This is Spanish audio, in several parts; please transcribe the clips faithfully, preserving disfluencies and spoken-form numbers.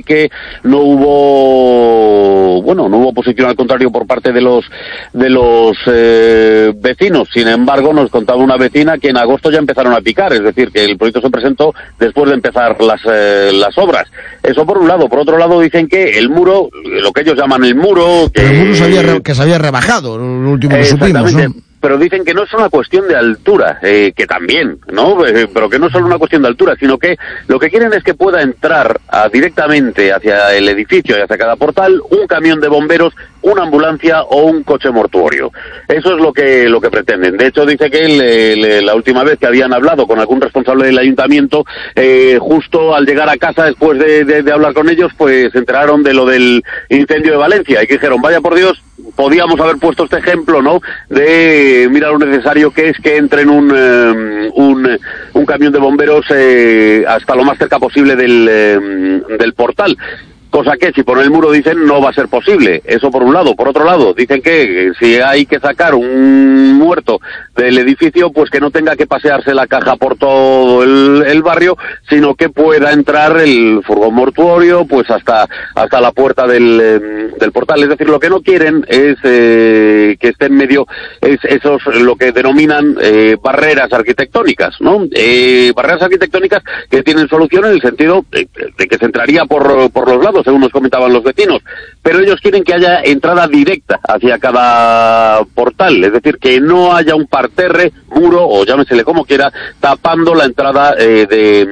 que no hubo, bueno, no hubo oposición, al contrario, por parte de los de los eh, vecinos. Sin embargo, nos contaba una vecina que en agosto ya empezaron a picar, es decir, que el proyecto se presentó después de empezar las eh, las obras. Eso por un lado. Por otro lado, dicen que el muro, lo que ellos llaman el muro... Que el muro se había re, que se había rebajado, lo último que supimos, ¿no? Pero dicen que no es una cuestión de altura, eh, que también, ¿no? Eh, pero que no es solo una cuestión de altura, sino que lo que quieren es que pueda entrar a, directamente hacia el edificio y hacia cada portal un camión de bomberos, una ambulancia o un coche mortuorio. Eso es lo que lo que pretenden. De hecho, dice que le, le, la última vez que habían hablado con algún responsable del ayuntamiento, eh, justo al llegar a casa, después de, de, de hablar con ellos, pues se enteraron de lo del incendio de Valencia y que dijeron, vaya por Dios, podíamos haber puesto este ejemplo, ¿no?, de mira lo necesario que es que entren un eh, un, un camión de bomberos eh, hasta lo más cerca posible del, eh, del portal. Cosa que, si por el muro dicen, no va a ser posible. Eso por un lado. Por otro lado, dicen que si hay que sacar un muerto del edificio, pues que no tenga que pasearse la caja por todo el, el barrio, sino que pueda entrar el furgón mortuorio, pues hasta hasta la puerta del, eh, del portal. Es decir, lo que no quieren es eh, que esté en medio, es esos, lo que denominan eh, barreras arquitectónicas, ¿no? Eh, barreras arquitectónicas que tienen solución en el sentido de, de que se entraría por, por los lados, según nos comentaban los vecinos, pero ellos quieren que haya entrada directa hacia cada portal, es decir, que no haya un parterre, muro, o llámesele como quiera, tapando la entrada eh, de,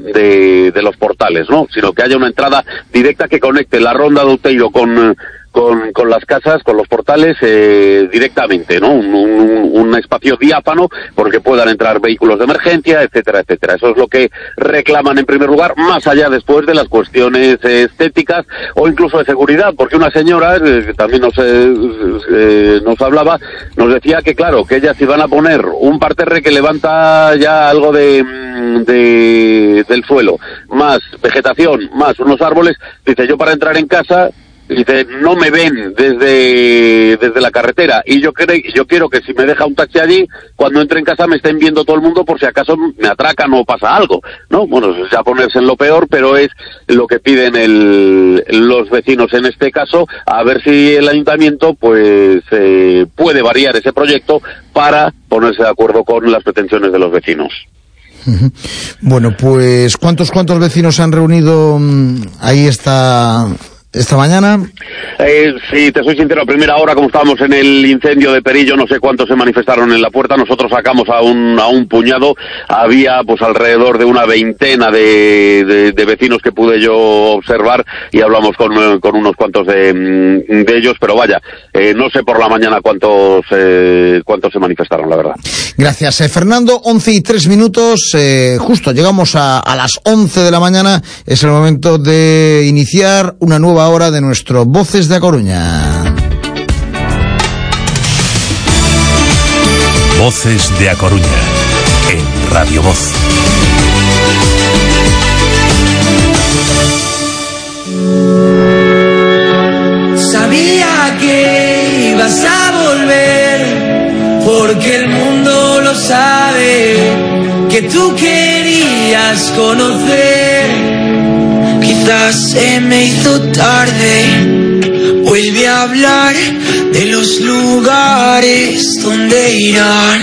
de, de los portales, ¿no? Sino que haya una entrada directa que conecte la Ronda de Outeiro con... Con, con las casas, con los portales eh, directamente, ¿no? Un, un, un espacio diáfano por el que puedan entrar vehículos de emergencia, etcétera, etcétera. Eso es lo que reclaman en primer lugar, más allá después de las cuestiones eh, estéticas o incluso de seguridad, porque una señora, eh, que también nos, eh, eh, nos hablaba, nos decía que claro, que ellas iban a poner un parterre que levanta ya algo de, de del suelo, más vegetación, más unos árboles, dice, yo para entrar en casa... Dice, no me ven desde desde la carretera y yo creo yo quiero que si me deja un taxi allí, cuando entre en casa me estén viendo todo el mundo por si acaso me atracan o pasa algo, ¿no? Bueno, es ya ponerse en lo peor, pero es lo que piden el, los vecinos en este caso, a ver si el ayuntamiento pues eh, puede variar ese proyecto para ponerse de acuerdo con las pretensiones de los vecinos. Bueno, pues ¿cuántos cuántos vecinos se han reunido ahí esta... esta mañana? Eh, si te soy sincero, a primera hora, como estábamos en el incendio de Perillo, no sé cuántos se manifestaron en la puerta. Nosotros sacamos a un a un puñado. Había pues alrededor de una veintena de, de, de vecinos que pude yo observar y hablamos con, con unos cuantos de, de ellos, pero vaya, eh, no sé por la mañana cuántos eh, cuántos se manifestaron, la verdad. Gracias, eh, Fernando. Once y tres minutos, eh, justo llegamos a, a las once de la mañana. Es el momento de iniciar una nueva hora de nuestro Voces de A Coruña. Voces de A Coruña en Radio Voz. Sabía que ibas a volver, porque el mundo lo sabe, que tú querías conocer. Quizás se me hizo tarde. Vuelve a hablar de los lugares donde irán,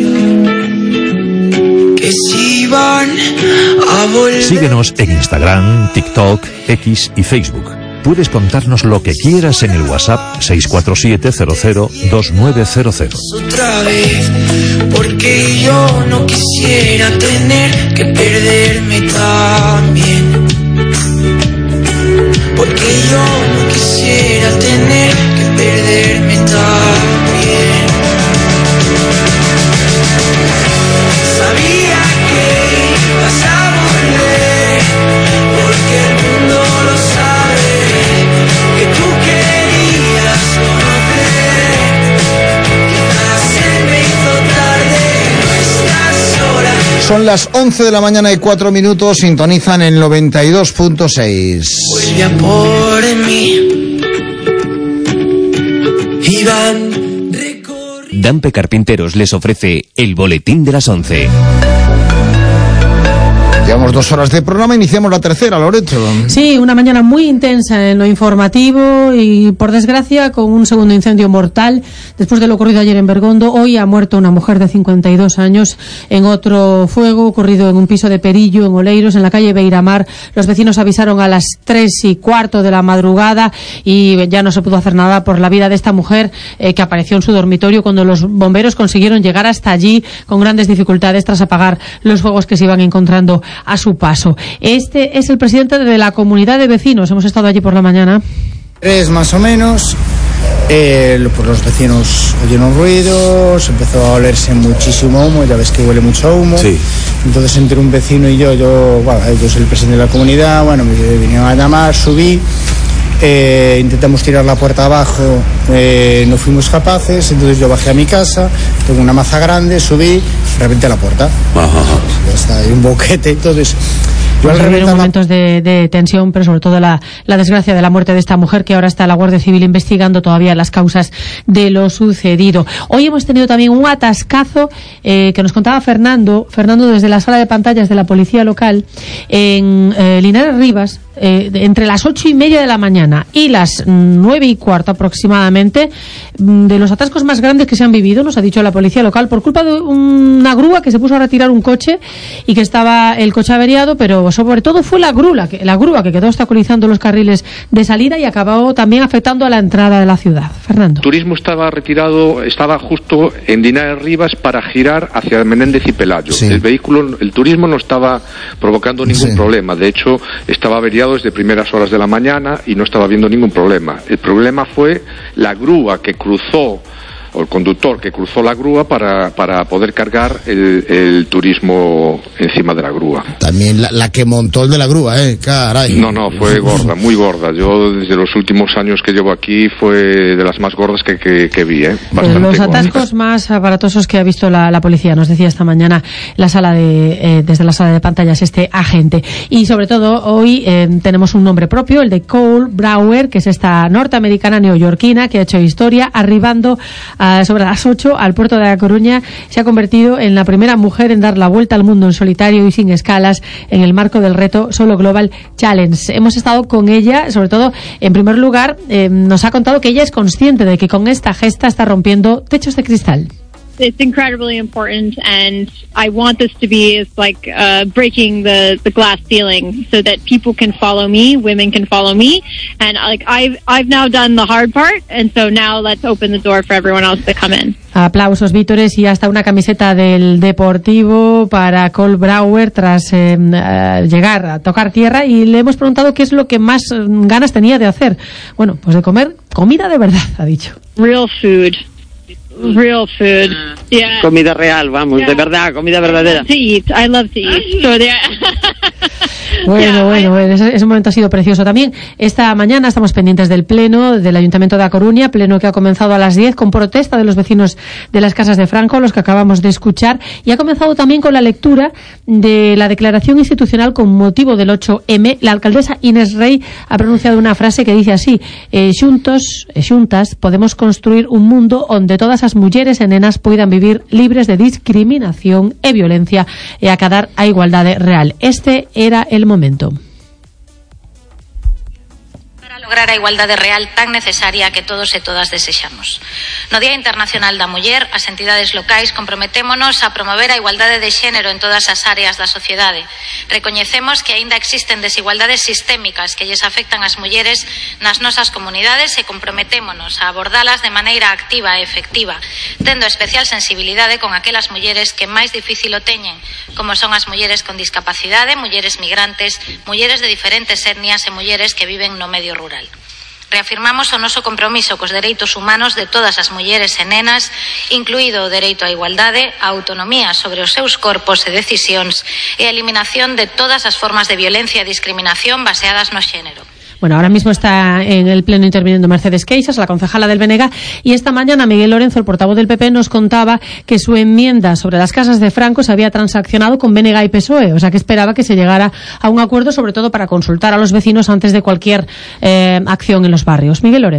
que si van a volver. Síguenos en Instagram, TikTok, X y Facebook. Puedes contarnos lo que quieras en el WhatsApp seis cuatro siete cero cero dos nueve cero cero. Otra vez, porque yo no quisiera tener que perderme también. Porque yo no quisiera tener que perderme también. Sabía que ibas a volver, porque el mundo lo sabe, que tú querías conocer. Quizás se me hizo tarde, no estás sola. Son las once de la mañana y cuatro minutos, sintonizan el noventa y dos punto seis. Vuelve a por mí. Iván recorrió. Dampe Carpinteros les ofrece el boletín de las once. Llevamos dos horas de programa, iniciamos la tercera, Loreto. Sí, una mañana muy intensa en lo informativo y, por desgracia, con un segundo incendio mortal. Después de lo ocurrido ayer en Bergondo, hoy ha muerto una mujer de cincuenta y dos años en otro fuego ocurrido en un piso de Perillo, en Oleiros, en la calle Beiramar. Los vecinos avisaron a las tres y cuarto de la madrugada y ya no se pudo hacer nada por la vida de esta mujer eh, que apareció en su dormitorio cuando los bomberos consiguieron llegar hasta allí con grandes dificultades tras apagar los fuegos que se iban encontrando a su paso. Este es el presidente de la comunidad de vecinos. Hemos estado allí por la mañana. Tres más o menos. Eh, pues los vecinos oyeron ruidos, empezó a olerse muchísimo humo, ya ves que huele mucho humo. Sí. Entonces entre un vecino y yo, yo, bueno, yo soy el presidente de la comunidad, bueno, me vinieron a llamar, subí. Eh, intentamos tirar la puerta abajo, eh, no fuimos capaces, entonces yo bajé a mi casa, tengo una maza grande, subí, reventé la puerta. Ajá. Ya está, hay un boquete, entonces... Pues hubieron momentos de, de tensión, pero sobre todo la, la desgracia de la muerte de esta mujer, que ahora está la Guardia Civil investigando todavía las causas de lo sucedido. Hoy hemos tenido también un atascazo eh, que nos contaba Fernando, Fernando desde la sala de pantallas de la policía local en eh, Linares Rivas, eh, de, entre las ocho y media de la mañana y las nueve y cuarto aproximadamente, de los atascos más grandes que se han vivido, nos ha dicho la policía local, por culpa de una grúa que se puso a retirar un coche y que estaba el coche averiado, pero sobre todo fue la grúa, que, la grúa que quedó obstaculizando los carriles de salida y acabó también afectando a la entrada de la ciudad. Fernando. El turismo estaba retirado, estaba justo en Linares Rivas para girar hacia Menéndez y Pelayo. Sí. El vehículo, el turismo no estaba provocando ningún sí. problema. De hecho, estaba averiado desde primeras horas de la mañana y no estaba habiendo ningún problema. El problema fue la grúa que cruzó, o el conductor que cruzó la grúa para, para poder cargar el, el turismo encima de la grúa. También la, la que montó el de la grúa, ¿eh? Caray. No, no, fue gorda, muy gorda. Yo desde los últimos años que llevo aquí fue de las más gordas que, que, que vi, ¿eh? Bastante los atascos gordas. Más aparatosos que ha visto la, la policía, nos decía esta mañana la sala de, eh, desde la sala de pantallas este agente. Y sobre todo hoy eh, tenemos un nombre propio, el de Cole Brauer, que es esta norteamericana neoyorquina que ha hecho historia arribando a sobre las ocho al puerto de La Coruña. Se ha convertido en la primera mujer en dar la vuelta al mundo en solitario y sin escalas en el marco del reto Solo Global Challenge. Hemos estado con ella, sobre todo, en primer lugar, eh, nos ha contado que ella es consciente de que con esta gesta está rompiendo techos de cristal. It's incredibly important, and I want this to be is like uh, breaking the, the glass ceiling so that people can follow me, women can follow me, and like I've I've now done the hard part, and so now let's open the door for everyone else to come in. Aplausos, vítores y hasta una camiseta del Deportivo para Cole Brauer tras eh, uh, llegar a tocar tierra, y le hemos preguntado qué es lo que más ganas tenía de hacer. Bueno, pues de comer comida de verdad, ha dicho. Real food. Real food. Yeah. Comida real, vamos, yeah. De verdad, comida verdadera. To eat. I love to eat. So yeah. Bueno, yeah, bueno, bueno, ese, ese momento ha sido precioso también. Esta mañana estamos pendientes del pleno del Ayuntamiento de A Coruña, pleno que ha comenzado a las diez con protesta de los vecinos de las Casas de Franco, los que acabamos de escuchar, y ha comenzado también con la lectura de la declaración institucional con motivo del ocho eme. La alcaldesa Inés Rey ha pronunciado una frase que dice así: eh, xuntos, eh, xuntas, podemos construir un mundo onde todas as mulleres e nenas poidan vivir libres de discriminación e violencia e acadar a igualdade real. Este era el momento. Lograr a igualdade real tan necesaria que todos e todas desexamos. No Día Internacional da Muller, as entidades locais comprometémonos a promover a igualdade de xénero en todas as áreas da sociedade. Recoñecemos que aínda existen desigualdades sistémicas que lles afectan ás mulleres nas nosas comunidades e comprometémonos a abordalas de maneira activa e efectiva, tendo especial sensibilidade con aquelas mulleres que máis difícil o teñen, como son as mulleres con discapacidade, mulleres migrantes, mulleres de diferentes etnias e mulleres que viven no medio rural. Reafirmamos o noso compromiso cos dereitos humanos de todas as mulleres e nenas, incluído o dereito á igualdade, a autonomía sobre os seus corpos e decisións e a eliminación de todas as formas de violencia e discriminación baseadas no xénero. Bueno, ahora mismo está en el pleno interviniendo Mercedes Queixas, la concejala del B N G, y esta mañana Miguel Lorenzo, el portavoz del P P, nos contaba que su enmienda sobre las casas de Franco se había transaccionado con B N G y P S O E, o sea que esperaba que se llegara a un acuerdo, sobre todo para consultar a los vecinos antes de cualquier eh, acción en los barrios. Miguel Lorenzo.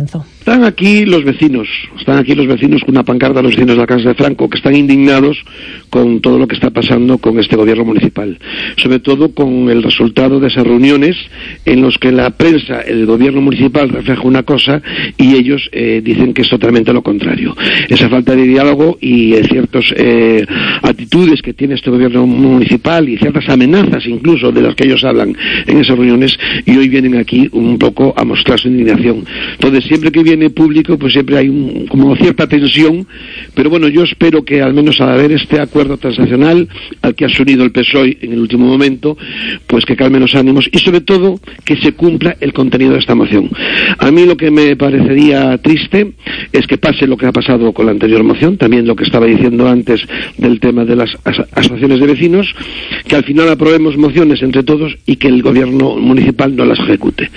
Están aquí los vecinos, están aquí los vecinos con una pancarta, los vecinos de la Casa de Franco, que están indignados con todo lo que está pasando con este gobierno municipal, sobre todo con el resultado de esas reuniones en los que la prensa, el gobierno municipal refleja una cosa y ellos eh, dicen que es totalmente lo contrario. Esa falta de diálogo y eh, ciertas eh, actitudes que tiene este gobierno municipal y ciertas amenazas incluso de las que ellos hablan en esas reuniones, y hoy vienen aquí un poco a mostrar su indignación. Entonces, siempre que viene público, pues siempre hay un, como cierta tensión, pero bueno, yo espero que al menos al haber este acuerdo transaccional al que ha unido el P S O E en el último momento, pues que calme los ánimos y sobre todo que se cumpla el contenido de esta moción. A mí lo que me parecería triste es que pase lo que ha pasado con la anterior moción, también lo que estaba diciendo antes del tema de las as- asociaciones de vecinos, que al final aprobemos mociones entre todos y que el gobierno municipal no las ejecute.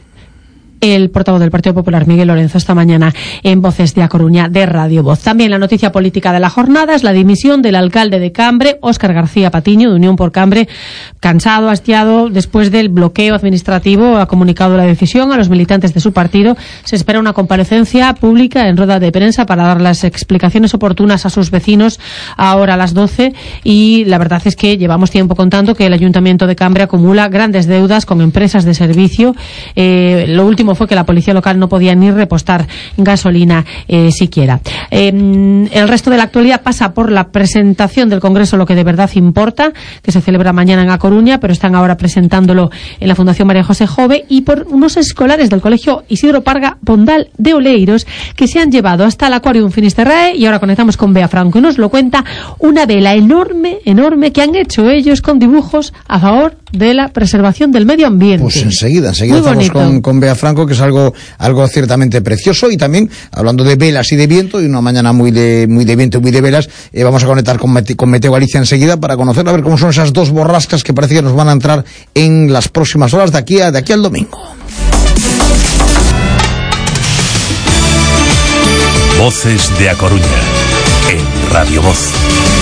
El portavoz del Partido Popular, Miguel Lorenzo, esta mañana en Voces de A Coruña, de Radio Voz. También la noticia política de la jornada es la dimisión del alcalde de Cambre, Óscar García Patiño, de Unión por Cambre, cansado, hastiado, después del bloqueo administrativo, ha comunicado la decisión a los militantes de su partido. Se espera una comparecencia pública en rueda de prensa para dar las explicaciones oportunas a sus vecinos ahora a las doce, y la verdad es que llevamos tiempo contando que el Ayuntamiento de Cambre acumula grandes deudas con empresas de servicio. Eh, lo último fue que la policía local no podía ni repostar gasolina eh, siquiera. Eh, el resto de la actualidad pasa por la presentación del Congreso Lo que de verdad importa, que se celebra mañana en A Coruña, pero están ahora presentándolo en la Fundación María José Jove, y por unos escolares del Colegio Isidro Parga Pondal de Oleiros, que se han llevado hasta el Aquarium Finisterrae, y ahora conectamos con Bea Franco y nos lo cuenta, una vela enorme, enorme, que han hecho ellos con dibujos a favor de la preservación del medio ambiente. Pues enseguida, enseguida Muy estamos bonito. con, con Bea Franco, que es algo algo ciertamente precioso, y también hablando de velas y de viento, y una mañana muy de muy de viento y muy de velas, eh, vamos a conectar con, Mete, con Meteo Galicia enseguida para conocer a ver cómo son esas dos borrascas que parece que nos van a entrar en las próximas horas de aquí a, de aquí al domingo. Voces de A Coruña en Radio Voz.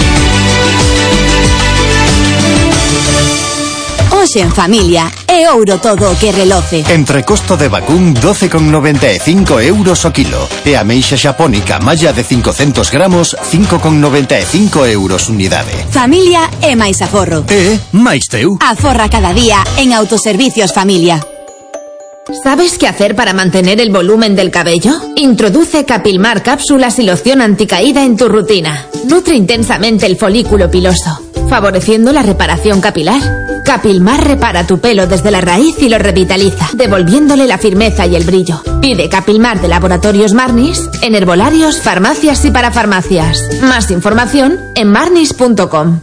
Hoxe en familia é ouro todo o que reloce. Entrecosto de vacún doce con noventa e cinco euros o kilo e ameixa xapónica malla de cincocentos gramos cinco con noventa e cinco euros unidade. Familia é máis aforro. E máis teu. Aforra cada día en Autoservicios Familia. ¿Sabes qué hacer para mantener el volumen del cabello? Introduce Capilmar cápsulas y loción anticaída en tu rutina. Nutre intensamente el folículo piloso, favoreciendo la reparación capilar. Capilmar repara tu pelo desde la raíz y lo revitaliza, devolviéndole la firmeza y el brillo. Pide Capilmar de Laboratorios Marnis en herbolarios, farmacias y parafarmacias. Más información en marnis punto com.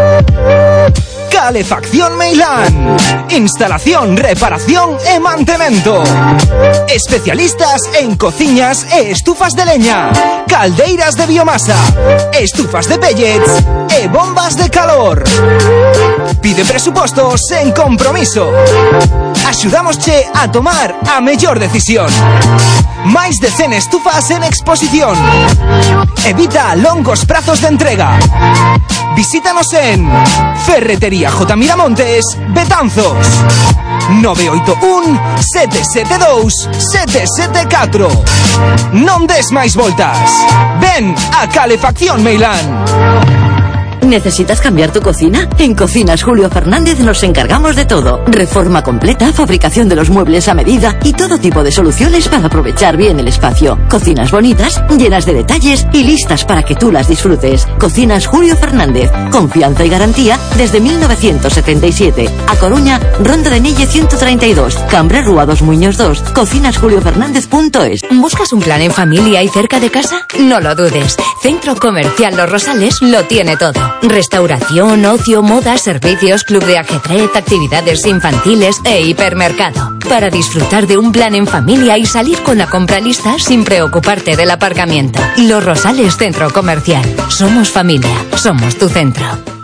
Calefacción Meilán. Instalación, reparación e mantemento. Especialistas en cociñas e estufas de leña, caldeiras de biomasa, estufas de pellets e bombas de calor. Pide presupostos sen compromiso. Axudámosche a tomar a mellor decisión. Máis de cen estufas en exposición. Evita longos prazos de entrega. Visítanos en Ferretería J. Miramontes, Betanzos. nove oito un sete sete dous sete sete catro. Non des máis voltas. Ven a Calefacción Meilán. ¿Necesitas cambiar tu cocina? En Cocinas Julio Fernández nos encargamos de todo. Reforma completa, fabricación de los muebles a medida y todo tipo de soluciones para aprovechar bien el espacio. Cocinas bonitas, llenas de detalles y listas para que tú las disfrutes. Cocinas Julio Fernández. Confianza y garantía desde mil novecientos setenta y siete. A Coruña, Ronda de Nille ciento treinta y dos. Cambre Rúa dos Muños dos. cocinas julio fernández punto es. ¿Buscas un plan en familia y cerca de casa? No lo dudes. Centro Comercial Los Rosales lo tiene todo. Restauración, ocio, moda, servicios, club de ajedrez, actividades infantiles e hipermercado. Para disfrutar de un plan en familia y salir con la compra lista sin preocuparte del aparcamiento. Los Rosales Centro Comercial. Somos familia. Somos tu centro.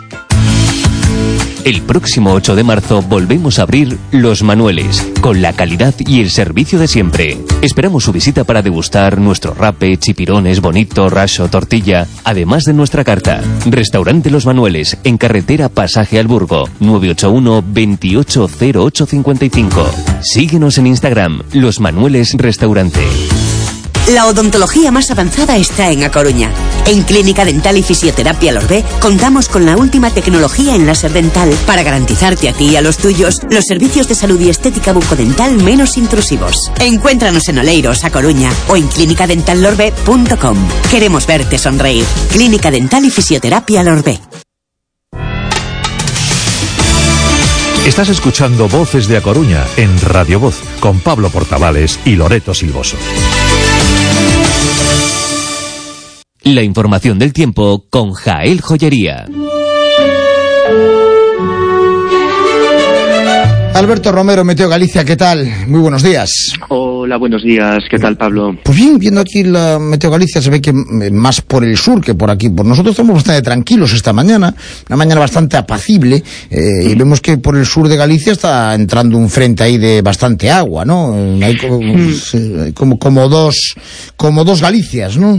El próximo ocho de marzo volvemos a abrir Los Manueles, con la calidad y el servicio de siempre. Esperamos su visita para degustar nuestro rape, chipirones, bonito, raso, tortilla, además de nuestra carta. Restaurante Los Manueles, en carretera Pasaje al Burgo, nueve ocho uno, veintiocho cero ocho cincuenta y cinco. Síguenos en Instagram, Los Manueles Restaurante. La odontología más avanzada está en A Coruña. En Clínica Dental y Fisioterapia Lorbé contamos con la última tecnología en láser dental para garantizarte a ti y a los tuyos los servicios de salud y estética bucodental menos intrusivos. Encuéntranos en Oleiros, A Coruña, o en clínica dental lorbe punto com. Queremos verte sonreír. Clínica Dental y Fisioterapia Lorbé. Estás escuchando Voces de A Coruña en Radio Voz con Pablo Portavales y Loreto Silvoso. La información del tiempo con Jael Joyería. Alberto Romero, Meteo Galicia, ¿qué tal? Muy buenos días. Hola, buenos días. ¿Qué tal, Pablo? Pues bien, viendo aquí la Meteo Galicia, se ve que más por el sur que por aquí. Por nosotros estamos bastante tranquilos esta mañana, una mañana bastante apacible, eh, y vemos que por el sur de Galicia está entrando un frente ahí de bastante agua, ¿no? Hay como, mm. como, como dos, como dos Galicias, ¿no?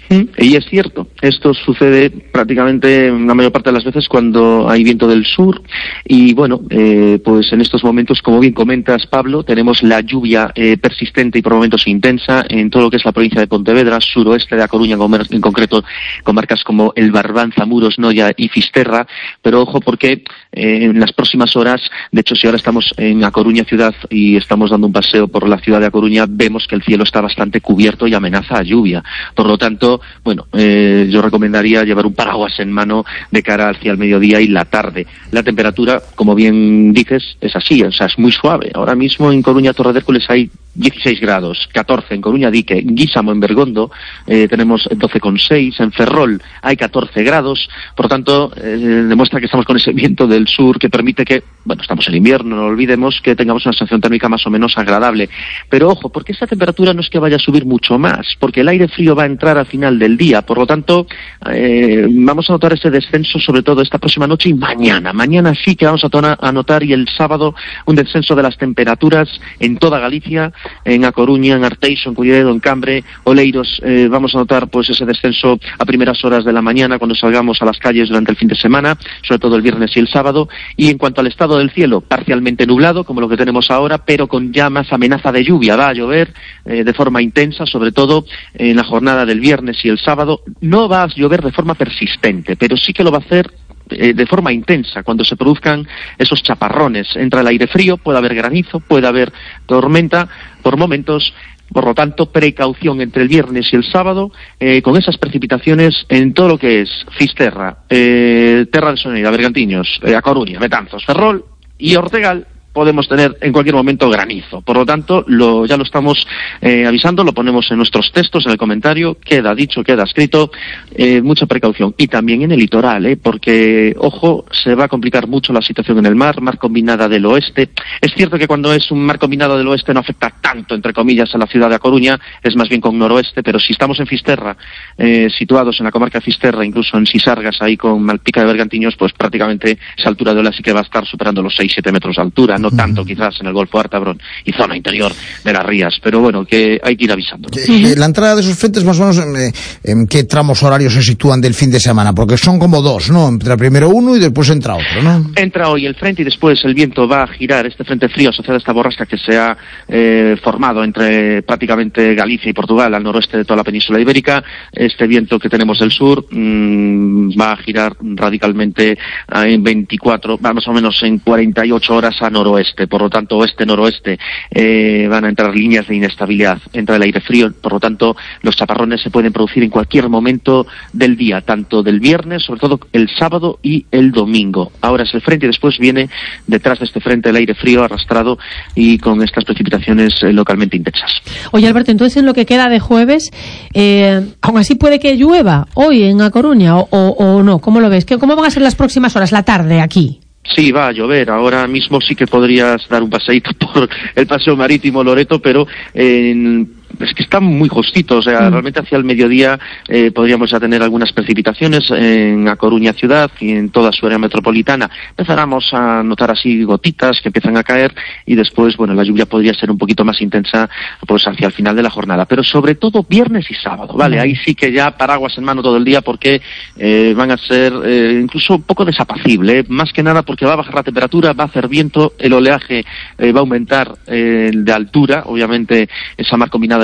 Y es cierto, esto sucede prácticamente la mayor parte de las veces cuando hay viento del sur y bueno, eh, pues en estos momentos, como bien comentas, Pablo, tenemos la lluvia eh, persistente y por momentos intensa en todo lo que es la provincia de Pontevedra, suroeste de A Coruña, en concreto comarcas como El Barbán, Zamuros, Noia y Fisterra, pero ojo porque eh, en las próximas horas, de hecho si ahora estamos en A Coruña ciudad y estamos dando un paseo por la ciudad de A Coruña, vemos que el cielo está bastante cubierto y amenaza a lluvia, por lo tanto, bueno, eh, yo recomendaría llevar un paraguas en mano de cara hacia el mediodía y la tarde. La temperatura, como bien dices, es así, o sea, es muy suave. Ahora mismo en Coruña, Torre de Hércules hay dieciséis grados, catorce en Coruña Dique, en Guísamo, en Bergondo, eh, tenemos doce coma seis, en Ferrol hay catorce grados, por lo tanto, eh, demuestra que estamos con ese viento del sur que permite que, bueno, estamos en invierno, no olvidemos que tengamos una sensación térmica más o menos agradable. Pero ojo, porque esta temperatura no es que vaya a subir mucho más, porque el aire frío va a entrar al final del día, por lo tanto, eh, vamos a notar ese descenso sobre todo esta próxima noche y mañana. Mañana sí que vamos a, tona, a notar y el sábado un descenso de las temperaturas en toda Galicia, en A Coruña, en Arteixo, en Culleredo, en Cambre, Oleiros, eh, vamos a notar pues ese descenso a primeras horas de la mañana cuando salgamos a las calles durante el fin de semana, sobre todo el viernes y el sábado. Y en cuanto al estado del cielo, parcialmente nublado, como lo que tenemos ahora, pero con ya más amenaza de lluvia. Va a llover eh, de forma intensa, sobre todo en la jornada del viernes y el sábado. No va a llover de forma persistente, pero sí que lo va a hacer eh, de forma intensa cuando se produzcan esos chaparrones. Entra el aire frío, puede haber granizo, puede haber tormenta por momentos. Por lo tanto, precaución entre el viernes y el sábado eh, con esas precipitaciones en todo lo que es Fisterra, eh, Terra de Soneira, Bergantiños, eh, A Coruña, Betanzos, Ferrol y Ortegal. Podemos tener en cualquier momento granizo. Por lo tanto, lo, ya lo estamos eh, avisando, lo ponemos en nuestros textos, en el comentario, queda dicho, queda escrito, eh, mucha precaución. Y también en el litoral, eh, porque, ojo, se va a complicar mucho la situación en el mar, mar combinada del oeste. Es cierto que cuando es un mar combinado del oeste no afecta tanto, entre comillas, a la ciudad de A Coruña, es más bien con noroeste, pero si estamos en Fisterra, eh, situados en la comarca de Fisterra, incluso en Sisargas, ahí con Malpica de Bergantiños, pues prácticamente esa altura de ola sí que va a estar superando los seis siete metros de altura, no tanto quizás en el Golfo Ártabron y zona interior de las rías, pero bueno, que hay que ir avisando. Eh, la entrada de esos frentes, más o menos, eh, ¿en qué tramos horarios se sitúan del fin de semana? Porque son como dos, ¿no? Entra primero uno y después entra otro, ¿no? Entra hoy el frente y después el viento va a girar, este frente frío asociado a esta borrasca que se ha eh, formado entre prácticamente Galicia y Portugal, al noroeste de toda la península ibérica. Este viento que tenemos del sur mmm, va a girar radicalmente en veinticuatro, más o menos en cuarenta y ocho horas a noroeste. Por lo tanto, oeste-noroeste eh, van a entrar líneas de inestabilidad. Entra el aire frío, por lo tanto, los chaparrones se pueden producir en cualquier momento del día, tanto del viernes, sobre todo el sábado y el domingo. Ahora es el frente y después viene detrás de este frente el aire frío arrastrado y con estas precipitaciones eh, localmente intensas. Oye, Alberto, entonces en lo que queda de jueves, eh, aún así puede que llueva hoy en A Coruña o, o, o no. ¿Cómo lo ves? ¿Cómo van a ser las próximas horas, la tarde aquí? Sí, va a llover. Ahora mismo sí que podrías dar un paseíto por el paseo marítimo Loreto, pero en... es que está muy justito, o sea, mm. realmente hacia el mediodía eh, podríamos ya tener algunas precipitaciones en A Coruña ciudad y en toda su área metropolitana. Empezáramos a notar así gotitas que empiezan a caer y después, bueno, la lluvia podría ser un poquito más intensa pues hacia el final de la jornada, pero sobre todo viernes y sábado, ¿vale? Mm. Ahí sí que ya paraguas en mano todo el día porque eh, van a ser eh, incluso un poco desapacible, ¿eh? Más que nada porque va a bajar la temperatura, va a hacer viento, el oleaje eh, va a aumentar eh, de altura, obviamente esa mar combinada del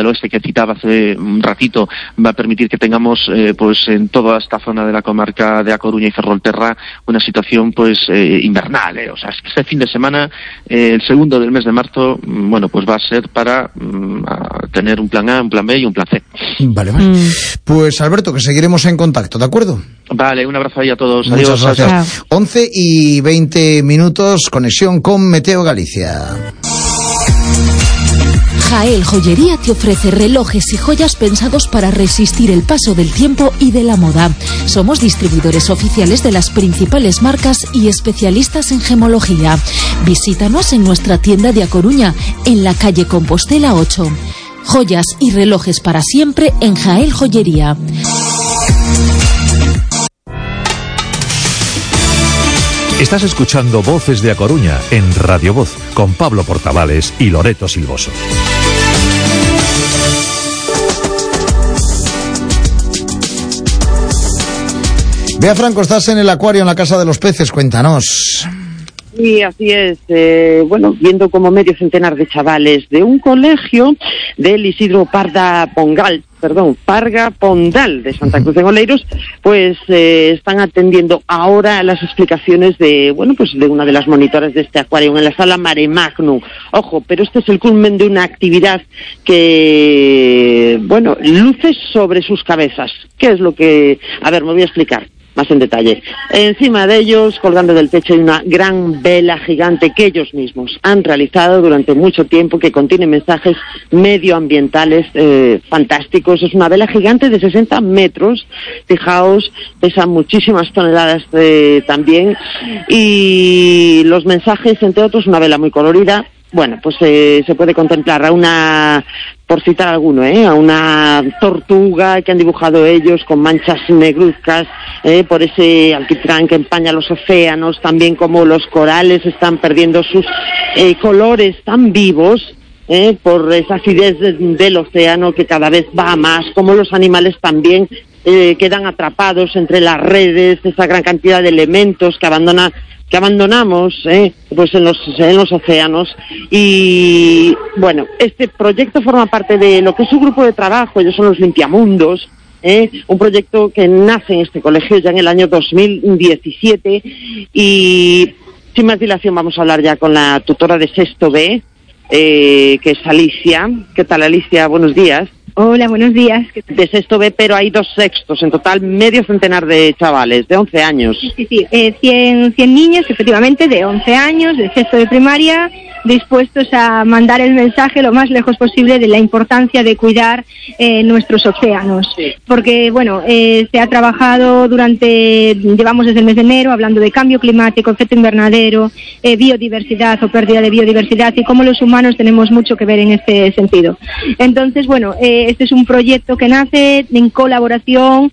oeste que citaba hace un ratito va a permitir que tengamos eh, pues en toda esta zona de la comarca de A Coruña y Ferrolterra una situación pues eh, invernal, eh. O sea, es que este fin de semana, eh, el segundo del mes de marzo, bueno, pues va a ser para mm, a tener un plan A, un plan B y un plan C. Vale, vale. Mm. Pues Alberto, que seguiremos en contacto, ¿de acuerdo? Vale, un abrazo ahí a todos. Muchas Adiós. gracias. Adiós. once y veinte minutos, conexión con Meteo Galicia. Jael Joyería te ofrece relojes y joyas pensados para resistir el paso del tiempo y de la moda. Somos distribuidores oficiales de las principales marcas y especialistas en gemología. Visítanos en nuestra tienda de A Coruña, en la calle Compostela ocho. Joyas y relojes para siempre en Jael Joyería. Estás escuchando Voces de A Coruña en Radio Voz con Pablo Portavales y Loreto Silvoso. Bea Franco, estás en el acuario en la Casa de los Peces, cuéntanos. Sí, así es. Eh, bueno, viendo como medio centenar de chavales de un colegio del Isidro Parda Pongal, perdón, Parga Pondal de Santa Cruz de Oleiros, pues eh, están atendiendo ahora las explicaciones de, bueno, pues de una de las monitoras de este acuario en la sala Mare Magnum. Ojo, pero este es el culmen de una actividad que, bueno, luce sobre sus cabezas. ¿Qué es lo que...? A ver, me voy a explicar más en detalle. Encima de ellos, colgando del techo, hay una gran vela gigante que ellos mismos han realizado durante mucho tiempo, que contiene mensajes medioambientales eh, fantásticos. Es una vela gigante de sesenta metros, fijaos, pesa muchísimas toneladas eh, también, y los mensajes, entre otros, una vela muy colorida. Bueno, pues eh, se puede contemplar a una, por citar alguno, ¿eh? a una tortuga que han dibujado ellos con manchas negruzcas, ¿eh? por ese alquitrán que empaña los océanos, también como los corales están perdiendo sus eh, colores tan vivos, ¿eh? por esa acidez de, del océano que cada vez va a más, como los animales también eh, quedan atrapados entre las redes, esa gran cantidad de elementos que abandona que abandonamos eh, pues en los en los océanos. Y bueno, este proyecto forma parte de lo que es su grupo de trabajo. Ellos son los Limpiamundos, eh, un proyecto que nace en este colegio ya en el año dos mil diecisiete, y sin más dilación vamos a hablar ya con la tutora de sexto B, eh, que es Alicia. ¿Qué tal, Alicia? Buenos días. Hola, buenos días. De sexto B, pero hay dos sextos, en total medio centenar de chavales, de once años. Sí, sí, sí. Eh, cien, cien niños, efectivamente, de once años, de sexto de primaria, dispuestos a mandar el mensaje lo más lejos posible de la importancia de cuidar eh, nuestros océanos. Sí. Porque, bueno, eh, se ha trabajado durante, llevamos desde el mes de enero, hablando de cambio climático, efecto invernadero, eh, biodiversidad o pérdida de biodiversidad, y cómo los humanos tenemos mucho que ver en este sentido. Entonces, bueno, eh, este es un proyecto que nace en colaboración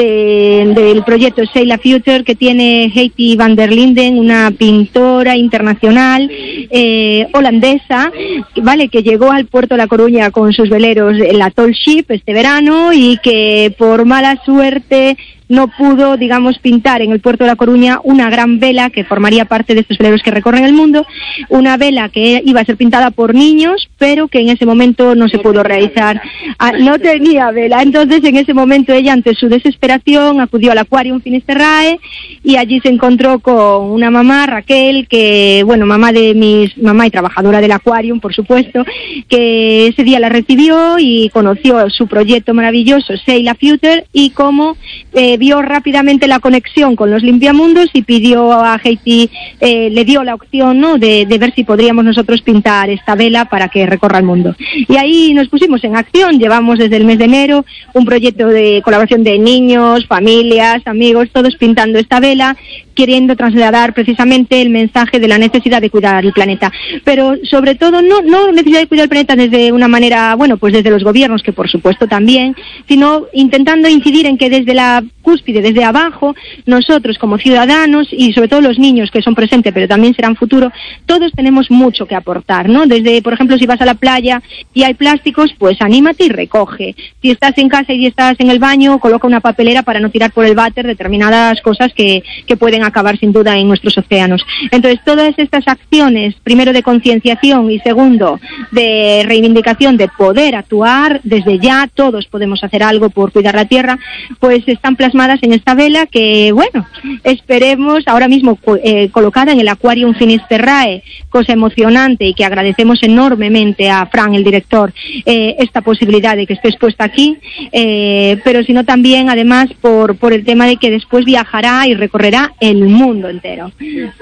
de, del proyecto Sail the Future, que tiene Heidi van der Linden, una pintora internacional eh, holandesa, vale, que llegó al puerto de La Coruña con sus veleros, la Tall Ship, este verano, y que por mala suerte no pudo, digamos, pintar en el puerto de La Coruña una gran vela que formaría parte de estos veleros que recorren el mundo, una vela que iba a ser pintada por niños, pero que en ese momento no se pudo realizar. Ah, no tenía vela. Entonces, en ese momento, ella, ante su desesperación, acudió al Aquarium Finisterrae, y allí se encontró con una mamá, Raquel, que, bueno, mamá de mis, mamá y trabajadora del Aquarium, por supuesto, que ese día la recibió y conoció su proyecto maravilloso, Sail the Future, y cómo eh, vio rápidamente la conexión con los Limpiamundos y pidió a Heidi, eh, le dio la opción, ¿no?, de, de ver si podríamos nosotros pintar esta vela para que recorra el mundo. Y ahí nos pusimos en acción. Llevamos desde el mes de enero un proyecto de colaboración de niños, familias, amigos, todos pintando esta vela, queriendo trasladar precisamente el mensaje de la necesidad de cuidar el planeta. Pero sobre todo no, no necesidad de cuidar el planeta desde una manera, bueno, pues desde los gobiernos, que por supuesto también, sino intentando incidir en que desde la cúspide, desde abajo, nosotros como ciudadanos, y sobre todo los niños que son presentes pero también serán futuro, todos tenemos mucho que aportar, ¿no? Desde, por ejemplo, si vas a la playa y hay plásticos, pues anímate y recoge. Si estás en casa y estás en el baño, coloca una papelera para no tirar por el váter determinadas cosas que, que pueden pueden acabar sin duda en nuestros océanos. Entonces, todas estas acciones, primero de concienciación y segundo de reivindicación de poder actuar, desde ya todos podemos hacer algo por cuidar la tierra, pues están plasmadas en esta vela que, bueno, esperemos, ahora mismo eh, colocada en el Aquarium Finisterrae, cosa emocionante y que agradecemos enormemente a Fran, el director, eh, esta posibilidad de que esté expuesta aquí, eh, pero sino también, además, por, por el tema de que después viajará y recorrerá el mundo entero.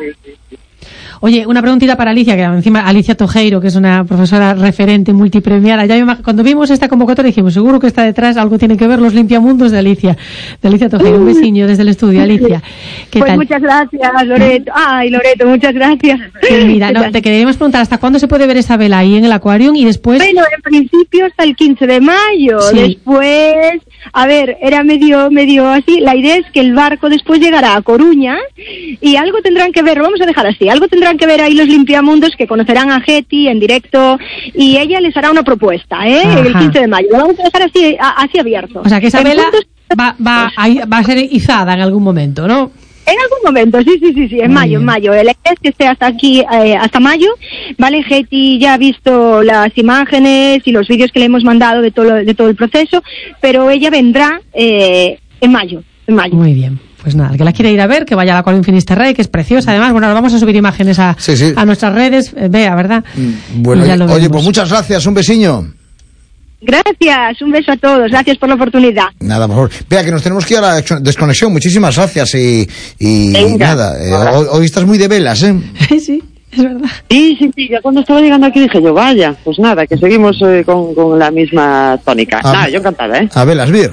Oye, una preguntita para Alicia, que encima Alicia Tojeiro, que es una profesora referente multipremiada. Ya me, cuando vimos esta convocatoria dijimos, seguro que está detrás, algo tiene que ver los limpiamundos de Alicia, de Alicia Tojeiro. Un besiño desde el estudio, Alicia. ¿Qué pues tal? Muchas gracias, Loreto. Ay, Loreto, muchas gracias. Pues mira, no, te queríamos preguntar, ¿hasta cuándo se puede ver esa vela ahí en el Aquarium? Y después... Bueno, en principio hasta el quince de mayo. Sí. Después, a ver, era medio, medio así. La idea es que el barco después llegará a Coruña y algo tendrán que ver, lo vamos a dejar así, algo tendrán que ver ahí los limpiamundos, que conocerán a Getty en directo y ella les hará una propuesta, ¿eh? Ajá. El quince de mayo. Lo vamos a dejar así, a, así abierto. O sea, que esa en vela puntos... va, va, a, va a ser izada en algún momento, ¿no? En algún momento, sí, sí, sí, sí, en Muy mayo, bien. en mayo. La idea es que esté hasta aquí, eh, hasta mayo, ¿vale? Getty ya ha visto las imágenes y los vídeos que le hemos mandado de todo, de todo el proceso, pero ella vendrá eh, en mayo, en mayo. Muy bien. Pues nada, el que la quiera ir a ver, que vaya a la Aquarium Finisterrae, que es preciosa. Además, bueno, vamos a subir imágenes a, sí, sí. a nuestras redes. Vea, ¿verdad? Bueno, oye, oye, pues muchas gracias, un besiño. Gracias, un beso a todos, gracias por la oportunidad. Nada, por favor. Vea, que nos tenemos que ir a la desconexión, muchísimas gracias y, y nada, eh, hoy, hoy estás muy de velas, ¿eh? Sí, es verdad. Sí, sí, sí, ya cuando estaba llegando aquí dije yo, vaya, pues nada, que seguimos eh, con, con la misma tónica. A, nada, yo encantada, ¿eh? A velas, bien.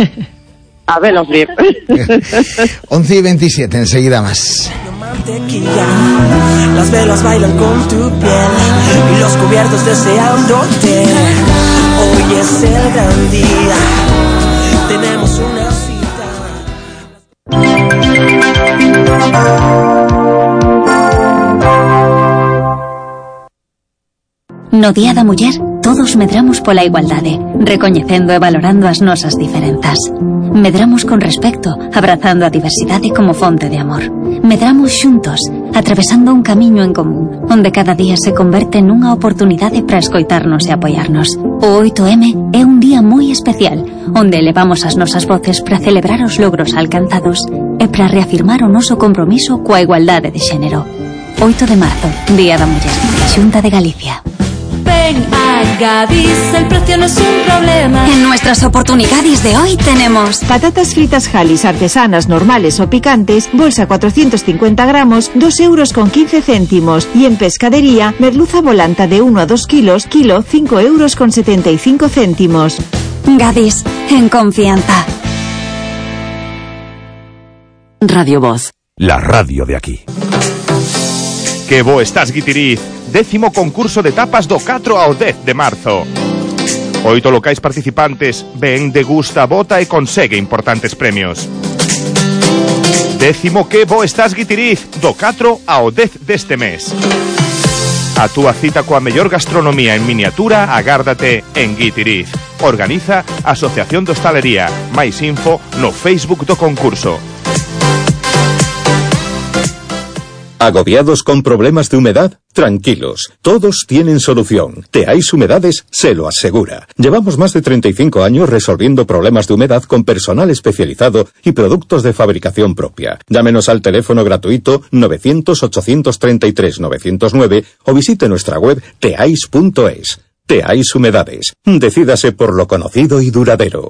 A velas, bien. once y veintisiete, enseguida más. Las velas bailan con tu piel y los cubiertos deseándote. Hoy es el gran día, tenemos una No Día da Muller, todos medramos pola igualdade, recoñecendo e valorando as nosas diferenzas. Medramos con respecto, abrazando a diversidade como fonte de amor. Medramos xuntos, atravesando un camiño en común, onde cada día se converte nunha oportunidade para escoitarnos e apoiarnos. O oito eme é un día moi especial, onde elevamos as nosas voces para celebrar os logros alcanzados e para reafirmar o noso compromiso coa igualdade de xénero. oito de marzo, Día da Muller, Xunta de Galicia. Ven a Gadis, el precio no es un problema. En nuestras oportunidades de hoy tenemos patatas fritas Jalis artesanas normales o picantes, bolsa cuatrocientos cincuenta gramos, dos euros con quince céntimos. Y en pescadería, merluza volanta de uno a dos kilos, kilo, cinco euros con setenta y cinco céntimos. Gadis, en confianza. Radio Voz. La radio de aquí. Que bo estás, Guitiriz. Décimo concurso de tapas do catro ao dez de marzo. Oito locais participantes, ven, degusta, vota e consegue importantes premios. Décimo que bo estás, Guitiriz, do catro ao dez deste mes. A túa cita coa mellor gastronomía en miniatura agárdate en Guitiriz. Organiza Asociación de Hostalería. Máis info no Facebook do concurso. ¿Agobiados con problemas de humedad? Tranquilos, todos tienen solución. Teais Humedades se lo asegura. Llevamos más de treinta y cinco años resolviendo problemas de humedad con personal especializado y productos de fabricación propia. Llámenos al teléfono gratuito novecientos, ochocientos treinta y tres, novecientos nueve o visite nuestra web teais punto es. Teais Humedades. Decídase por lo conocido y duradero.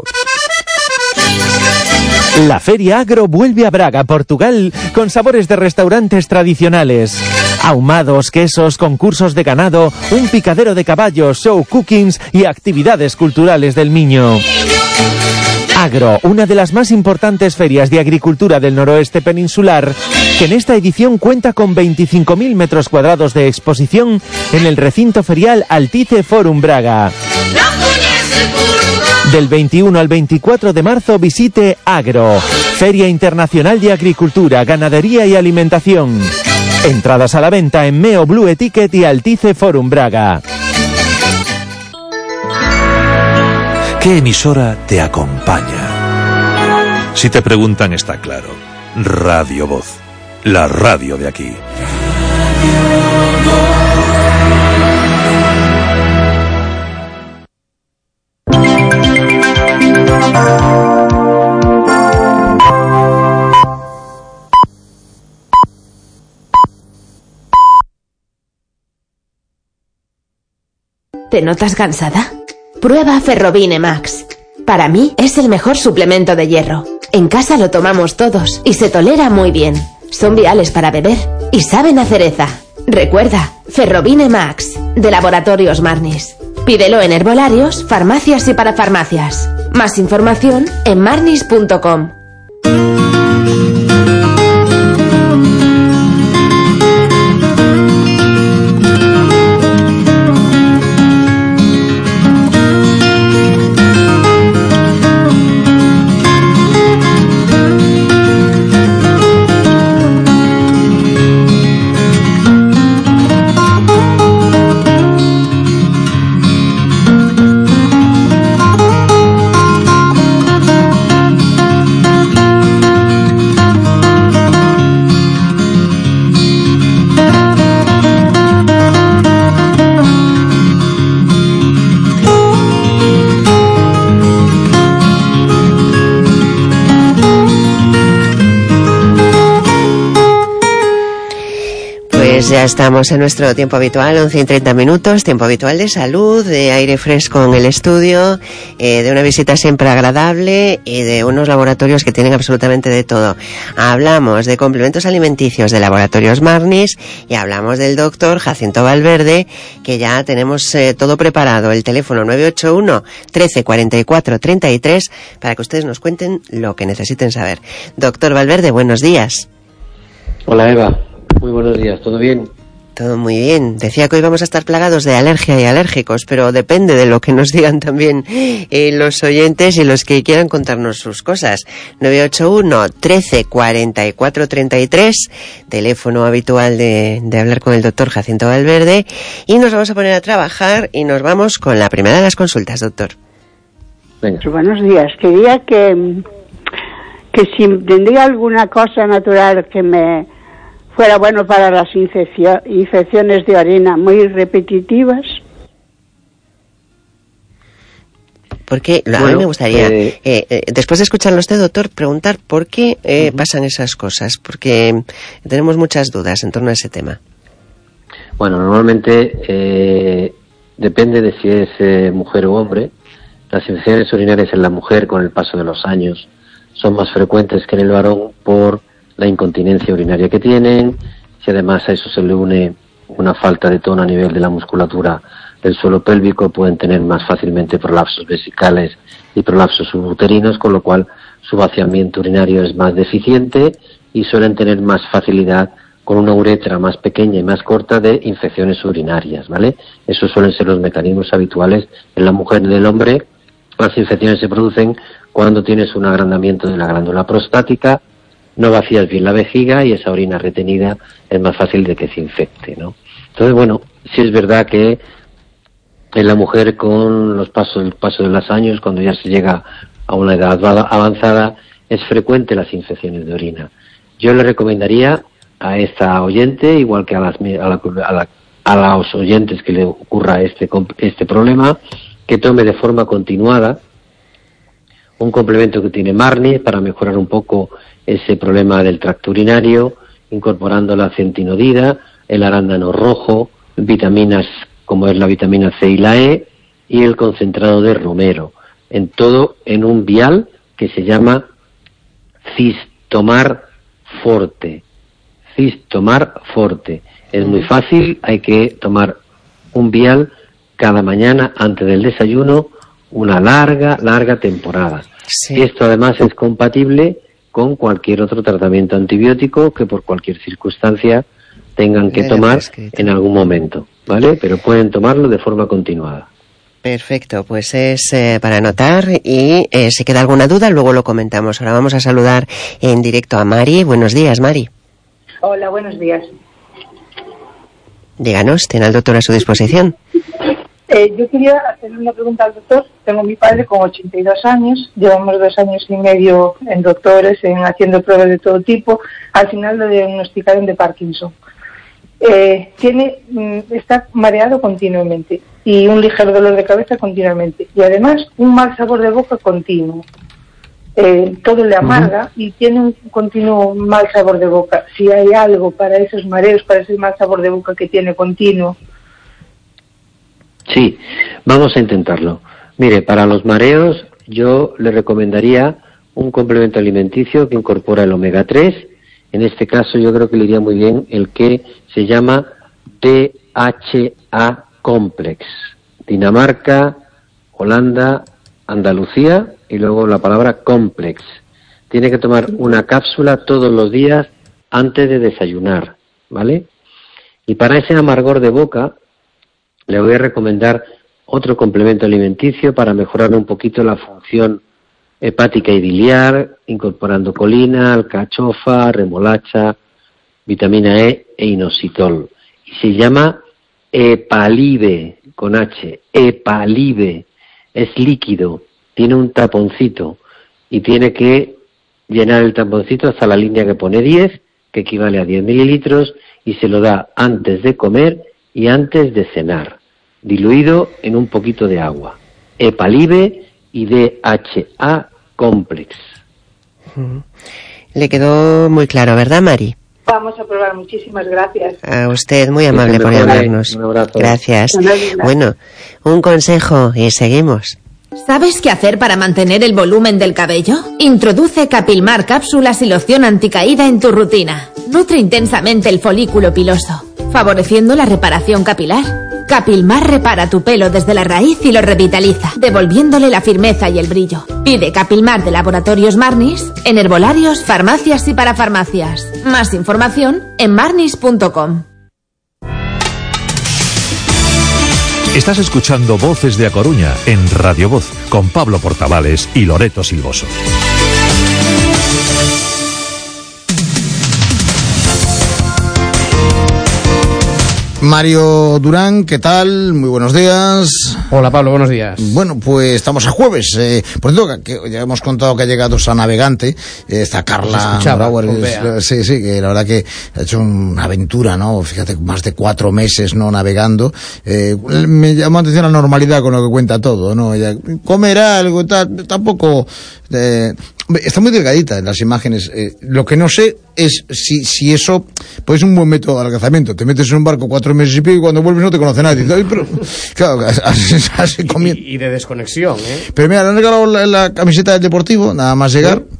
La Feria Agro vuelve a Braga, Portugal, con sabores de restaurantes tradicionales. Ahumados, quesos, concursos de ganado, un picadero de caballos, show cookings y actividades culturales del Miño. Agro, una de las más importantes ferias de agricultura del noroeste peninsular, que en esta edición cuenta con veinticinco mil metros cuadrados de exposición en el recinto ferial Altice Forum Braga. Del veintiuno al veinticuatro de marzo visite Agro, Feria Internacional de Agricultura, Ganadería y Alimentación. Entradas a la venta en Meo Blue Etiquet y Altice Forum Braga. ¿Qué emisora te acompaña? Si te preguntan, está claro. Radio Voz. la radio de aquí. ¿Te notas cansada? Prueba Ferrobine Max. Para mí es el mejor suplemento de hierro. En casa lo tomamos todos y se tolera muy bien. Son viales para beber y saben a cereza. Recuerda, Ferrobine Max, de Laboratorios Marnis. Pídelo en herbolarios, farmacias y parafarmacias. Más información en marnis punto com. Ya estamos en nuestro tiempo habitual, once y treinta minutos, tiempo habitual de salud, de aire fresco en el estudio, eh, de una visita siempre agradable y de unos laboratorios que tienen absolutamente de todo. Hablamos de complementos alimenticios de Laboratorios Marnis y hablamos del doctor Jacinto Valverde, que ya tenemos eh, todo preparado, el teléfono nueve ocho uno, trece, cuarenta y cuatro, treinta y tres, para que ustedes nos cuenten lo que necesiten saber. Doctor Valverde, buenos días. Hola Eva. Muy buenos días, ¿todo bien? Todo muy bien. Decía que hoy vamos a estar plagados de alergia y alérgicos, pero depende de lo que nos digan también eh, los oyentes y los que quieran contarnos sus cosas. nueve ocho uno, trece, cuarenta y cuatro, treinta y tres, teléfono habitual de, de hablar con el doctor Jacinto Valverde, y nos vamos a poner a trabajar y nos vamos con la primera de las consultas, doctor. Venga. Buenos días. Quería que, que si tendría alguna cosa natural que me fuera bueno para las infeccio- infecciones de orina muy repetitivas. Porque a bueno, mí me gustaría, eh, eh, eh, después de escucharlo usted, doctor, preguntar por qué eh, uh-huh. pasan esas cosas, porque tenemos muchas dudas en torno a ese tema. Bueno, normalmente eh, depende de si es eh, mujer o hombre. Las infecciones urinarias en la mujer con el paso de los años son más frecuentes que en el varón por la incontinencia urinaria que tienen, si además a eso se le une una falta de tono a nivel de la musculatura del suelo pélvico, pueden tener más fácilmente prolapsos vesicales y prolapsos subuterinos, con lo cual su vaciamiento urinario es más deficiente y suelen tener más facilidad con una uretra más pequeña y más corta de infecciones urinarias, ¿vale? Esos suelen ser los mecanismos habituales en la mujer y en el hombre. Las infecciones se producen cuando tienes un agrandamiento de la glándula prostática, no vacías bien la vejiga y esa orina retenida es más fácil de que se infecte, ¿no? Entonces, bueno, sí es verdad que en la mujer con los pasos, el paso de los años, cuando ya se llega a una edad avanzada, es frecuente las infecciones de orina. Yo le recomendaría a esta oyente, igual que a las a, la, a, la, a los oyentes que le ocurra este este problema, que tome de forma continuada un complemento que tiene Marnis para mejorar un poco ese problema del tracto urinario, incorporando la centinodida, el arándano rojo, vitaminas como es la vitamina C y la E, y el concentrado de romero, en todo en un vial que se llama Cistomar Forte. Cistomar Forte. Es muy fácil, hay que tomar un vial cada mañana antes del desayuno, una larga, larga temporada. Sí. Esto además es compatible con cualquier otro tratamiento antibiótico que por cualquier circunstancia tengan que tomar en algún momento, ¿vale? Pero pueden tomarlo de forma continuada. Perfecto, pues es eh, para anotar y eh, si queda alguna duda luego lo comentamos. Ahora vamos a saludar en directo a Mari. Buenos días, Mari. Hola, buenos días. Díganos, ¿tiene al doctor a su disposición? Eh, yo quería hacerle una pregunta al doctor. Tengo a mi padre con ochenta y dos años, llevamos dos años y medio en doctores, en haciendo pruebas de todo tipo. Al final lo diagnosticaron de Parkinson. Eh, tiene, está mareado continuamente y un ligero dolor de cabeza continuamente y además un mal sabor de boca continuo. Eh, todo le amarga uh-huh. y tiene un continuo mal sabor de boca. Si hay algo para esos mareos, para ese mal sabor de boca que tiene continuo. Sí, vamos a intentarlo. Mire, para los mareos yo le recomendaría un complemento alimenticio que incorpora el omega tres. En este caso yo creo que le iría muy bien el que se llama D H A Complex. Dinamarca, Holanda, Andalucía y luego la palabra complex. Tiene que tomar una cápsula todos los días antes de desayunar, ¿vale? Y para ese amargor de boca le voy a recomendar otro complemento alimenticio para mejorar un poquito la función hepática y biliar, incorporando colina, alcachofa, remolacha, vitamina E e inositol. Y se llama Epalide, con H, Epalide. Es líquido, tiene un taponcito y tiene que llenar el taponcito hasta la línea que pone diez, que equivale a diez mililitros, y se lo da antes de comer y antes de cenar, diluido en un poquito de agua. Epalide y D H A Complex. Le quedó muy claro, ¿verdad, Mari? Vamos a probar, muchísimas gracias. A usted, muy amable por llamarnos. Un abrazo. Gracias. Bueno, un consejo y seguimos. ¿Sabes qué hacer para mantener el volumen del cabello? Introduce Capilmar cápsulas y loción anticaída en tu rutina. Nutre intensamente el folículo piloso, favoreciendo la reparación capilar. Capilmar repara tu pelo desde la raíz y lo revitaliza, devolviéndole la firmeza y el brillo. Pide Capilmar de Laboratorios Marnis en herbolarios, farmacias y parafarmacias. Más información en marnis punto com. Estás escuchando Voces de A Coruña en Radio Voz con Pablo Portavales y Loreto Silvoso. Mario Durán, ¿qué tal? Muy buenos días. Hola Pablo, buenos días. Bueno, pues estamos a jueves. Eh, por cierto, que, que ya hemos contado que ha llegado esa navegante, eh, esta Carla Brauer. Sí, sí, que la verdad que ha hecho una aventura, ¿no? Fíjate, más de cuatro meses, ¿no? Navegando. Eh, me llamó la atención la normalidad con lo que cuenta todo, ¿no? Ella, comer algo y tal, tampoco... Eh, está muy delgadita en las imágenes. Eh, lo que no sé es si, si eso pues es un buen método de adelgazamiento. Te metes en un barco cuatro meses y pico y cuando vuelves no te conoce nadie. Ay, pero, claro, así, así y, y de desconexión, ¿eh? Pero mira, le han regalado la, la camiseta del Deportivo, nada más llegar. ¿Sí?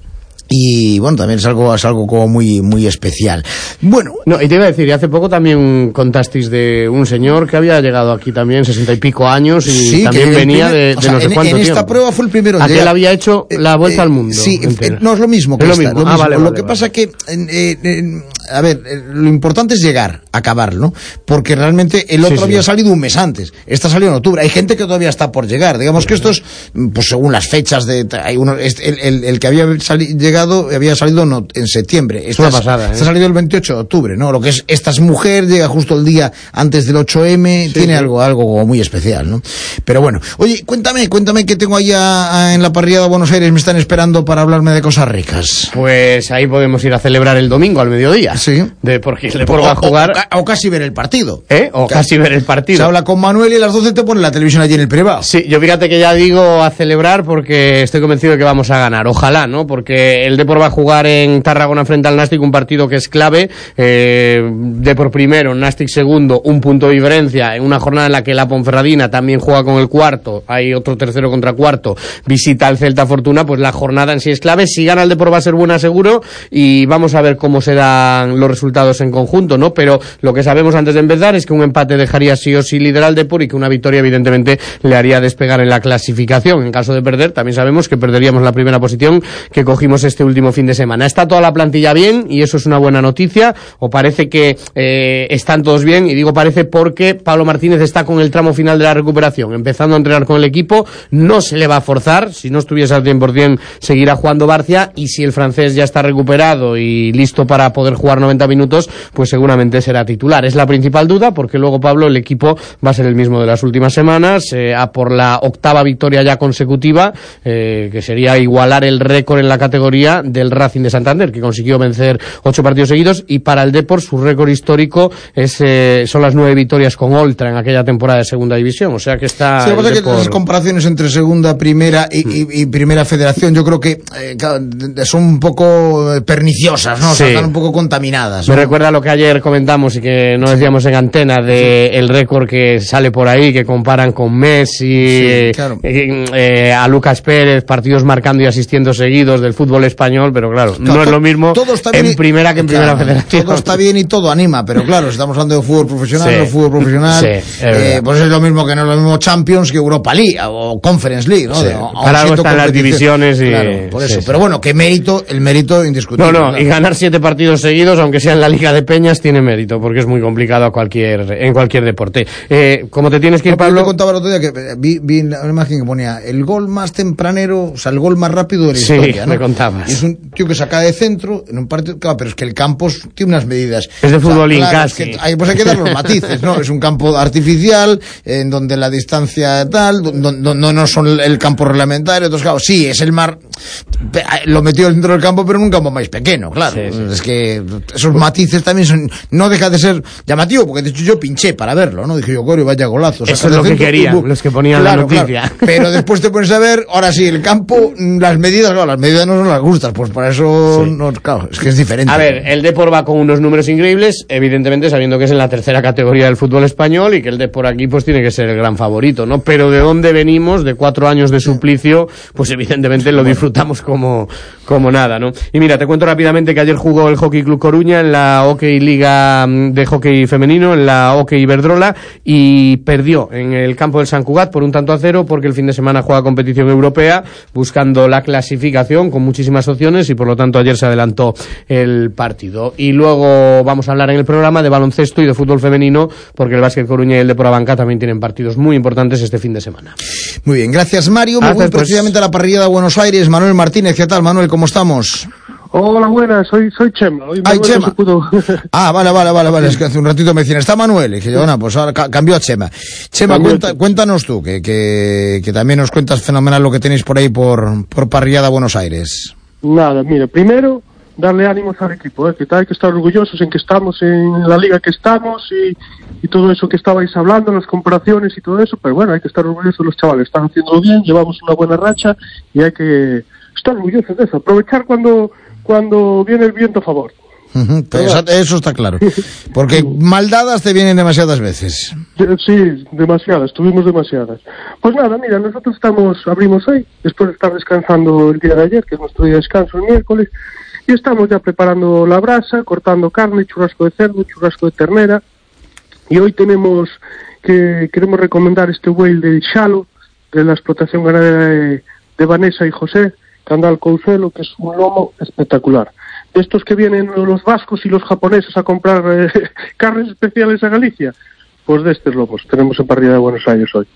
Y bueno, también es algo, es algo como muy, muy especial. Bueno. No, y te iba a decir, y hace poco también contasteis de un señor que había llegado aquí también, sesenta y pico años, y sí, también venía primer, de, de sea, no sé en, cuánto en tiempo. En esta prueba fue el primero. Aquel llegar. Había hecho la vuelta eh, al mundo. Sí, entera. No es lo mismo que es esta, lo mismo. Lo, ah, mismo. Vale, lo vale, que vale. pasa que, eh, eh, a ver, eh, lo importante es llegar, acabar, ¿no? Porque realmente el otro sí, sí, había sí. salido un mes antes. Esta salió en octubre. Hay gente que todavía está por llegar. Digamos que esto es, pues según las fechas de, hay uno, el, el, el que había sali, llegado, había salido no, en septiembre. Esta es una pasada, ¿eh? Esta ha salido el veintiocho de octubre, ¿no? Lo que es, esta es mujer, llega justo el día antes del ocho eme, sí, tiene sí. algo, algo como muy especial, ¿no? Pero bueno, oye, cuéntame, cuéntame que tengo allá en la parrilla de Buenos Aires, me están esperando para hablarme de cosas ricas. Pues ahí podemos ir a celebrar el domingo al mediodía. Sí. De porque el Depor va a jugar. O, o, o casi ver el partido. ¿Eh? O casi, casi ver el partido. Se habla con Manuel y a las doce te pone la televisión allí en el privado. Sí, yo fíjate que ya digo a celebrar porque estoy convencido de que vamos a ganar. Ojalá, ¿no? Porque el Depor va a jugar en Tarragona frente al Nastic, un partido que es clave, eh, Depor primero, Nastic segundo, un punto de diferencia en una jornada en la que la Ponferradina también juega con el cuarto, hay otro tercero contra cuarto, visita al Celta Fortuna, pues la jornada en sí es clave. Si gana el Depor va a ser buena seguro y vamos a ver cómo se dan los resultados en conjunto, ¿no? Pero lo que sabemos antes de empezar es que un empate dejaría sí o sí líder al Depor y que una victoria evidentemente le haría despegar en la clasificación. En caso de perder, también sabemos que perderíamos la primera posición que cogimos este último fin de semana. Está toda la plantilla bien y eso es una buena noticia, o parece que eh, están todos bien, y digo parece porque Pablo Martínez está con el tramo final de la recuperación, empezando a entrenar con el equipo, no se le va a forzar, si no estuviese al cien por ciento seguirá jugando Barcia, y si el francés ya está recuperado y listo para poder jugar jugar noventa minutos, pues seguramente será titular. Es la principal duda, porque luego, Pablo, el equipo va a ser el mismo de las últimas semanas, eh, a por la octava victoria ya consecutiva, eh, que sería igualar el récord en la categoría del Racing de Santander, que consiguió vencer ocho partidos seguidos, y para el Depor su récord histórico es, eh, son las nueve victorias con Oltra en aquella temporada de segunda división, o sea que está... Sí, lo que pasa es que las comparaciones entre segunda, primera y, y, y primera federación, yo creo que eh, son un poco perniciosas, ¿no? O sea, Sí. están un poco contaminadas, Me ¿no? recuerda lo que ayer comentamos y que no decíamos en antena de el récord que sale por ahí, que comparan con Messi, Sí, claro. eh, eh, a Lucas Pérez, partidos marcando y asistiendo seguidos del fútbol español, pero claro, Claro, no es to- lo mismo todo está bien en y- primera que en primera claro, federación. todo está bien y todo anima, pero claro, estamos hablando de fútbol profesional, Sí. no fútbol profesional, Sí, es eh, verdad. pues es lo mismo que no es lo mismo Champions que Europa League o Conference League, ¿no? Sí. De- a- a un Para algo sitio están las competición. divisiones y... Claro, por eso, sí, sí. pero bueno, qué mérito, el mérito indiscutible. No, no, claro. y ganar siete partidos seguidos, aunque sea en la Liga de Peñas, tiene mérito, porque es muy complicado a cualquier, en cualquier deporte. Eh, como te tienes que ir, No, pero yo Pablo... te contaba el otro día que eh, vi, vi una imagen que ponía el gol más tempranero, o sea, el gol más rápido de la Sí, historia, ¿no? me contabas. Y es un tío que saca de centro en un partido, claro, pero es que el campo es- tiene unas medidas. Es de O sea, futbolín claro, casi. es que hay, pues hay que dar los matices, ¿no? Es un campo artificial, en donde la distancia tal, no, no, no, no son el campo reglamentario, entonces claro, sí, es el mar, pe- lo metió dentro del campo, pero en un campo más pequeño, claro. Sí, sí. Es que esos matices también son, no deja de ser llamativo, porque de hecho yo pinché para verlo, ¿no? Dije yo, coño, vaya golazo. Eso saca es de lo que centro, querían, y bu- los que ponían la noticia. Pero después te pones a ver, ahora sí, el campo, mm, las medidas, claro, las medidas no son las justas, pues para eso, Sí. no, claro, es que es diferente. A ver, el Depor va con unos números increíbles, evidentemente sabiendo que es en la tercera categoría del fútbol español y que el Depor aquí pues tiene que ser el gran favorito, ¿no? Pero de dónde venimos, de cuatro años de suplicio, pues evidentemente lo disfrutamos como, como nada, ¿no? Y mira, te cuento rápidamente que ayer jugó el Hockey Club Coruña en la Hockey Liga mm, de Hockey Femenino, en la Hockey Iberdrola, y perdió en el campo del San Cugat por un tanto a cero, porque el fin de semana juega competición europea, buscando la clasificación con muchísimas opciones, y por lo tanto ayer se adelantó el partido. Y luego vamos a hablar en el programa de baloncesto y de fútbol femenino, porque el Básquet Coruña y el Depor Abanca también tienen partidos muy importantes este fin de semana. Muy bien, gracias Mario. Me Hasta voy después. precisamente a la parrilla de Buenos Aires. Manuel Martínez, ¿qué tal, Manuel? ¿Cómo estamos? Hola, buenas, soy, soy Chema. Hoy Ay, Manuel no Chema. se pudo- Ah, vale, vale, vale, vale. Es que hace un ratito me decían, está Manuel. Y dije yo, bueno, pues ahora ca- cambió a Chema. Chema, Cambió cuenta- cuéntanos tú, que, que, que también nos cuentas fenomenal lo que tenéis por ahí por, por parrillada Buenos Aires. Nada, mira, primero darle ánimos al equipo, ¿eh? Que hay que estar orgullosos en que estamos en la liga que estamos y, y todo eso que estabais hablando, las comparaciones y todo eso, pero bueno, hay que estar orgullosos los chavales, están haciéndolo bien, llevamos una buena racha y hay que estar orgullosos de eso, aprovechar cuando, cuando viene el viento a favor. Ujú, pues eso, eso está claro. Porque maldadas te vienen demasiadas veces. De- Sí, demasiadas, tuvimos demasiadas. Pues nada, mira, nosotros estamos, abrimos hoy, después de estar descansando el día de ayer, que es nuestro día de descanso el miércoles, y estamos ya preparando la brasa, cortando carne, churrasco de cerdo, churrasco de ternera, y hoy tenemos que, queremos recomendar este whale del Xalo, de la explotación ganadera de, de Vanessa y José, Candal Cousuelo, que es un lomo espectacular. De estos que vienen los vascos y los japoneses a comprar eh, carnes especiales a Galicia, pues de estos lomos tenemos en parrilla de Buenos Aires hoy.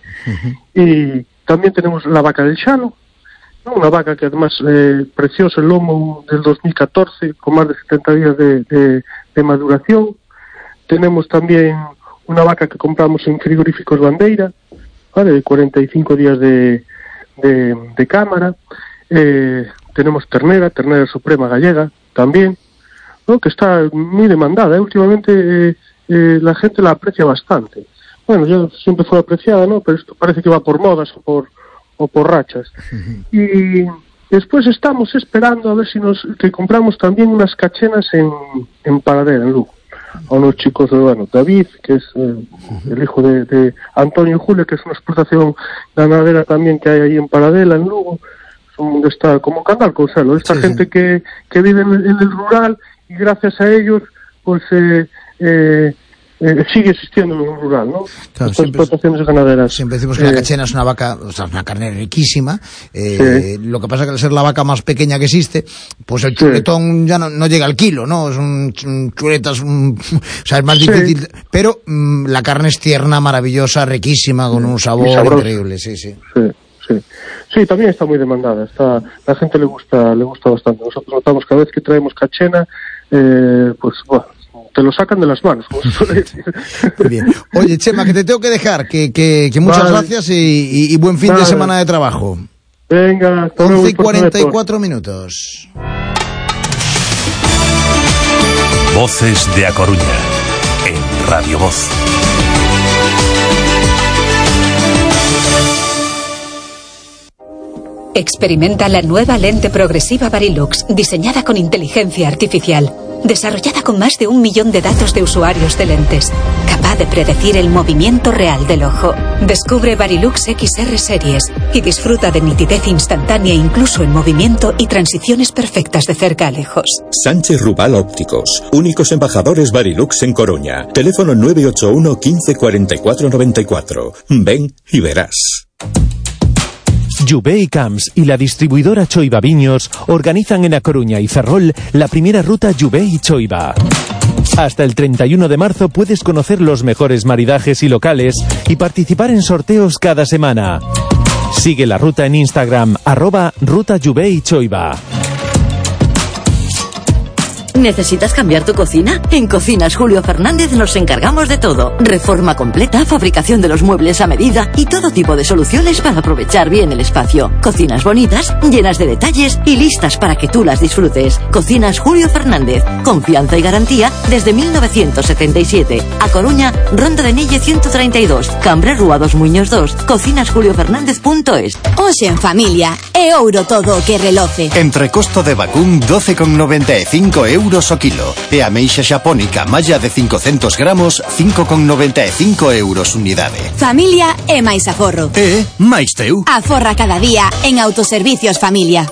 Y también tenemos la vaca del Xalo, ¿no? Una vaca que además eh, precioso, el lomo del dos mil catorce, con más de setenta días de, de, de maduración. Tenemos también una vaca que compramos en frigoríficos Bandeira, ¿vale? De cuarenta y cinco días de, de, de cámara. Eh, tenemos ternera, ternera suprema gallega también, ¿no? Que está muy demandada, ¿eh? Últimamente eh, eh, la gente la aprecia bastante. Bueno, ya siempre fue apreciada, ¿no? Pero esto parece que va por modas o por o por rachas. Y después estamos esperando a ver si nos que compramos también unas cachenas en, en Paradera, en Lugo. A unos chicos, bueno, David, que es eh, el hijo de, de Antonio y Julio, que es una explotación ganadera también que hay ahí en Paradela, en Lugo. Son, está como Candal Cousuelo, esta Sí, gente sí. que, que vive en, en el rural y gracias a ellos, pues eh, eh, eh, sigue existiendo en el rural, ¿no? Claro, Estas siempre- explotaciones ganaderas. Siempre decimos que la Eh, cachena es una vaca, o sea, una carne riquísima. Eh, Lo que pasa es que al ser la vaca más pequeña que existe, pues el chuletón ya no, no llega al kilo, ¿no? Es un, un chuleta, es un, o sea, es más Sí. difícil. Pero mm, la carne es tierna, maravillosa, riquísima, con un sabor Y sabrosa. increíble, sí, sí. Sí, sí. Sí, también está muy demandada. Está, la gente le gusta, le gusta bastante. Nosotros notamos cada vez que traemos cachena, eh, pues bueno, te lo sacan de las manos, como se suele decir. Muy bien. Oye, Chema, que te tengo que dejar, que, que, que muchas vale. gracias y, y, y buen fin vale. de semana de trabajo. Venga, hasta once y cuarenta y cuatro minutos. Voces de A Coruña, en Radio Voz. Experimenta la nueva lente progresiva Varilux, diseñada con inteligencia artificial, desarrollada con más de un millón de datos de usuarios de lentes, capaz de predecir el movimiento real del ojo. Descubre Varilux X R Series y disfruta de nitidez instantánea incluso en movimiento y transiciones perfectas de cerca a lejos. Sánchez Rubal Ópticos, únicos embajadores Varilux en Coruña. Teléfono nueve ocho uno, quince, cuarenta y cuatro, noventa y cuatro. Ven y verás. Jubei Camps y la distribuidora Choiva Viños organizan en A Coruña y Ferrol la primera ruta Jubei Choiva. Hasta el treinta y uno de marzo puedes conocer los mejores maridajes y locales y participar en sorteos cada semana. Sigue la ruta en Instagram, arroba ruta Jubei Choiva. ¿Necesitas cambiar tu cocina? En Cocinas Julio Fernández nos encargamos de todo. Reforma completa, fabricación de los muebles a medida y todo tipo de soluciones para aprovechar bien el espacio. Cocinas bonitas, llenas de detalles y listas para que tú las disfrutes. Cocinas Julio Fernández. Confianza y garantía desde mil novecientos setenta y siete. A Coruña, Ronda de Nille ciento treinta y dos. Cambre Rúa dos Muños dos. cocinas julio fernández punto es. Hoxe en familia, é ouro todo o que reloce. Entrecosto de vacún doce con noventa e cinco euros o kilo. E ameixa xapónica malla de cincocentos gramos cinco con noventa e cinco euros unidade. Familia é máis aforro. E máis teu. Aforra cada día en Autoservicios Familia.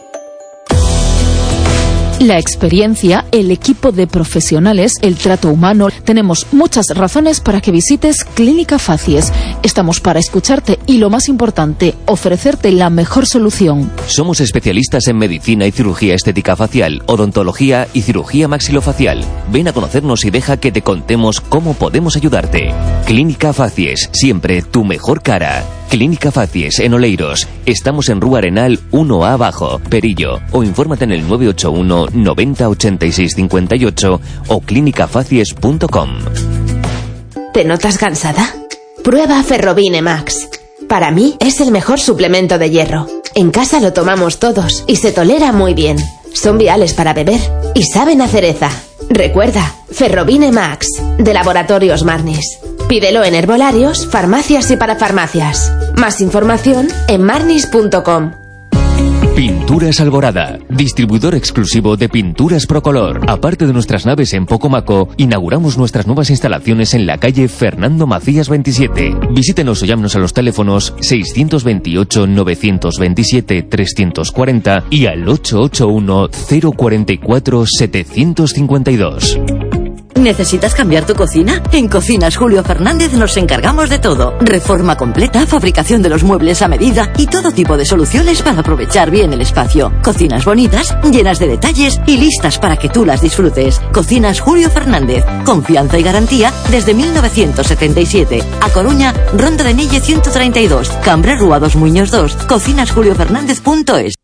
La experiencia, el equipo de profesionales, el trato humano. Tenemos muchas razones para que visites Clínica Facies. Estamos para escucharte y, lo más importante, ofrecerte la mejor solución. Somos especialistas en medicina y cirugía estética facial, odontología y cirugía maxilofacial. Ven a conocernos y deja que te contemos cómo podemos ayudarte. Clínica Facies, siempre tu mejor cara. Clínica Facies en Oleiros. Estamos en Rúa Arenal uno A abajo, Perillo. O infórmate en el nueve ocho uno, noventa, ochenta y seis, cincuenta y ocho o clínica facies punto com. ¿Te notas cansada? Prueba Ferrobine Max. Para mí es el mejor suplemento de hierro. En casa lo tomamos todos y se tolera muy bien. Son viales para beber y saben a cereza. Recuerda, Ferrobine Max, de Laboratorios Marnis. Pídelo en herbolarios, farmacias y parafarmacias. Más información en marnis punto com. Pinturas Alborada, distribuidor exclusivo de pinturas Procolor. Aparte de nuestras naves en Pocomaco, inauguramos nuestras nuevas instalaciones en la calle Fernando Macías veintisiete. Visítenos o llámenos a los teléfonos seiscientos veintiocho, novecientos veintisiete, trescientos cuarenta y al ocho ocho uno, cero cuarenta y cuatro, setecientos cincuenta y dos. ¿Necesitas cambiar tu cocina? En Cocinas Julio Fernández nos encargamos de todo. Reforma completa, fabricación de los muebles a medida y todo tipo de soluciones para aprovechar bien el espacio. Cocinas bonitas, llenas de detalles y listas para que tú las disfrutes. Cocinas Julio Fernández. Confianza y garantía desde mil novecientos setenta y siete. A Coruña, Ronda de Nille ciento treinta y dos. Cambre Rúa dos Muños dos. cocinas julio fernández punto es.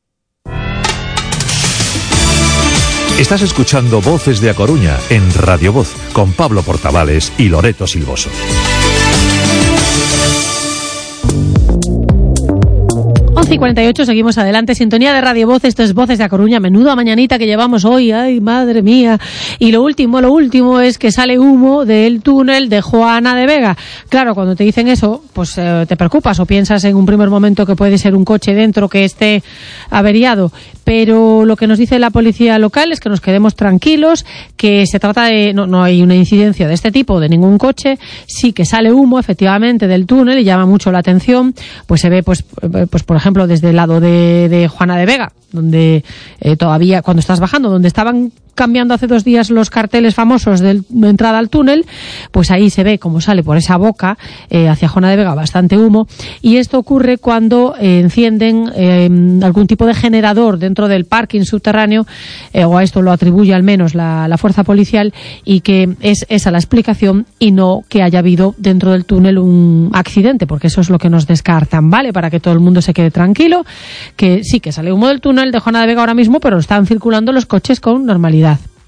Estás escuchando Voces de A Coruña en Radio Voz con Pablo Portavales y Loreto Silvoso. once y cuarenta y ocho, seguimos adelante. Sintonía de Radio Voz, esto es Voces de A Coruña. Menuda mañanita que llevamos hoy, ay, madre mía. Y lo último, lo último es que sale humo del túnel de Juana de Vega. Claro, cuando te dicen eso, pues eh, te preocupas o piensas en un primer momento que puede ser un coche dentro que esté averiado. Pero lo que nos dice la policía local es que nos quedemos tranquilos, que se trata de, no, no hay una incidencia de este tipo, de ningún coche. Sí que sale humo, efectivamente, del túnel y llama mucho la atención. Pues se ve, pues, pues por ejemplo, desde el lado de, de Juana de Vega, donde eh, todavía, cuando estás bajando, donde estaban cambiando hace dos días los carteles famosos de entrada al túnel, pues ahí se ve cómo sale por esa boca eh, hacia Juana de Vega bastante humo, y esto ocurre cuando eh, encienden eh, algún tipo de generador dentro del parking subterráneo, eh, o a esto lo atribuye al menos la, la fuerza policial, y que es esa la explicación y no que haya habido dentro del túnel un accidente, porque eso es lo que nos descartan, ¿vale? Para que todo el mundo se quede tranquilo, que sí que sale humo del túnel de Juana de Vega ahora mismo, pero están circulando los coches con normalidad.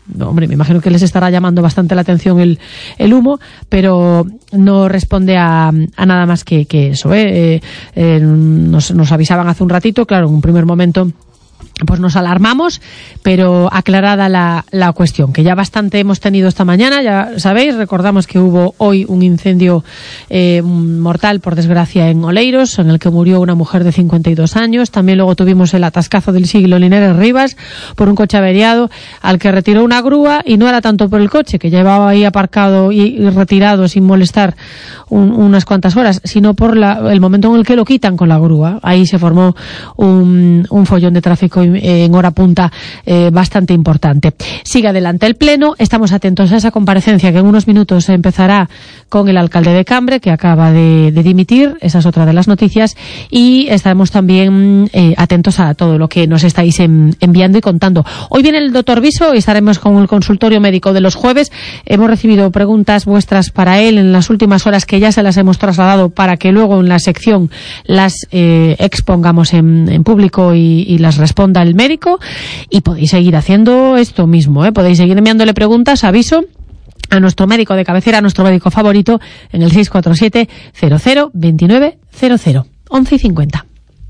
hombre, me imagino que les estará llamando bastante la atención el, el humo, pero no responde a, a nada más que, que eso. ¿eh? Eh, eh, nos, nos avisaban hace un ratito, claro, en un primer momento pues nos alarmamos, pero aclarada la, la cuestión, que ya bastante hemos tenido esta mañana, ya sabéis, recordamos que hubo hoy un incendio eh, mortal, por desgracia, en Oleiros, en el que murió una mujer de cincuenta y dos años. También luego tuvimos el atascazo del siglo Linares Rivas por un coche averiado al que retiró una grúa, y no era tanto por el coche, que llevaba ahí aparcado y, y retirado sin molestar un, unas cuantas horas, sino por la, el momento en el que lo quitan con la grúa. Ahí se formó un, un follón de tráfico en hora punta eh, bastante importante. Sigue adelante el pleno, estamos atentos a esa comparecencia que en unos minutos empezará con el alcalde de Cambre, que acaba de, de dimitir, esa es otra de las noticias, y estaremos también eh, atentos a todo lo que nos estáis en, enviando y contando. Hoy viene el doctor Viso y estaremos con el consultorio médico de los jueves. Hemos recibido preguntas vuestras para él en las últimas horas, que ya se las hemos trasladado para que luego en la sección las eh, expongamos en, en público y, y las responda el médico, y podéis seguir haciendo esto mismo, ¿eh? Podéis seguir enviándole preguntas, aviso, a nuestro médico de cabecera, a nuestro médico favorito, en el seis cuatro siete, cero cero, veintinueve cero cero, once y cincuenta.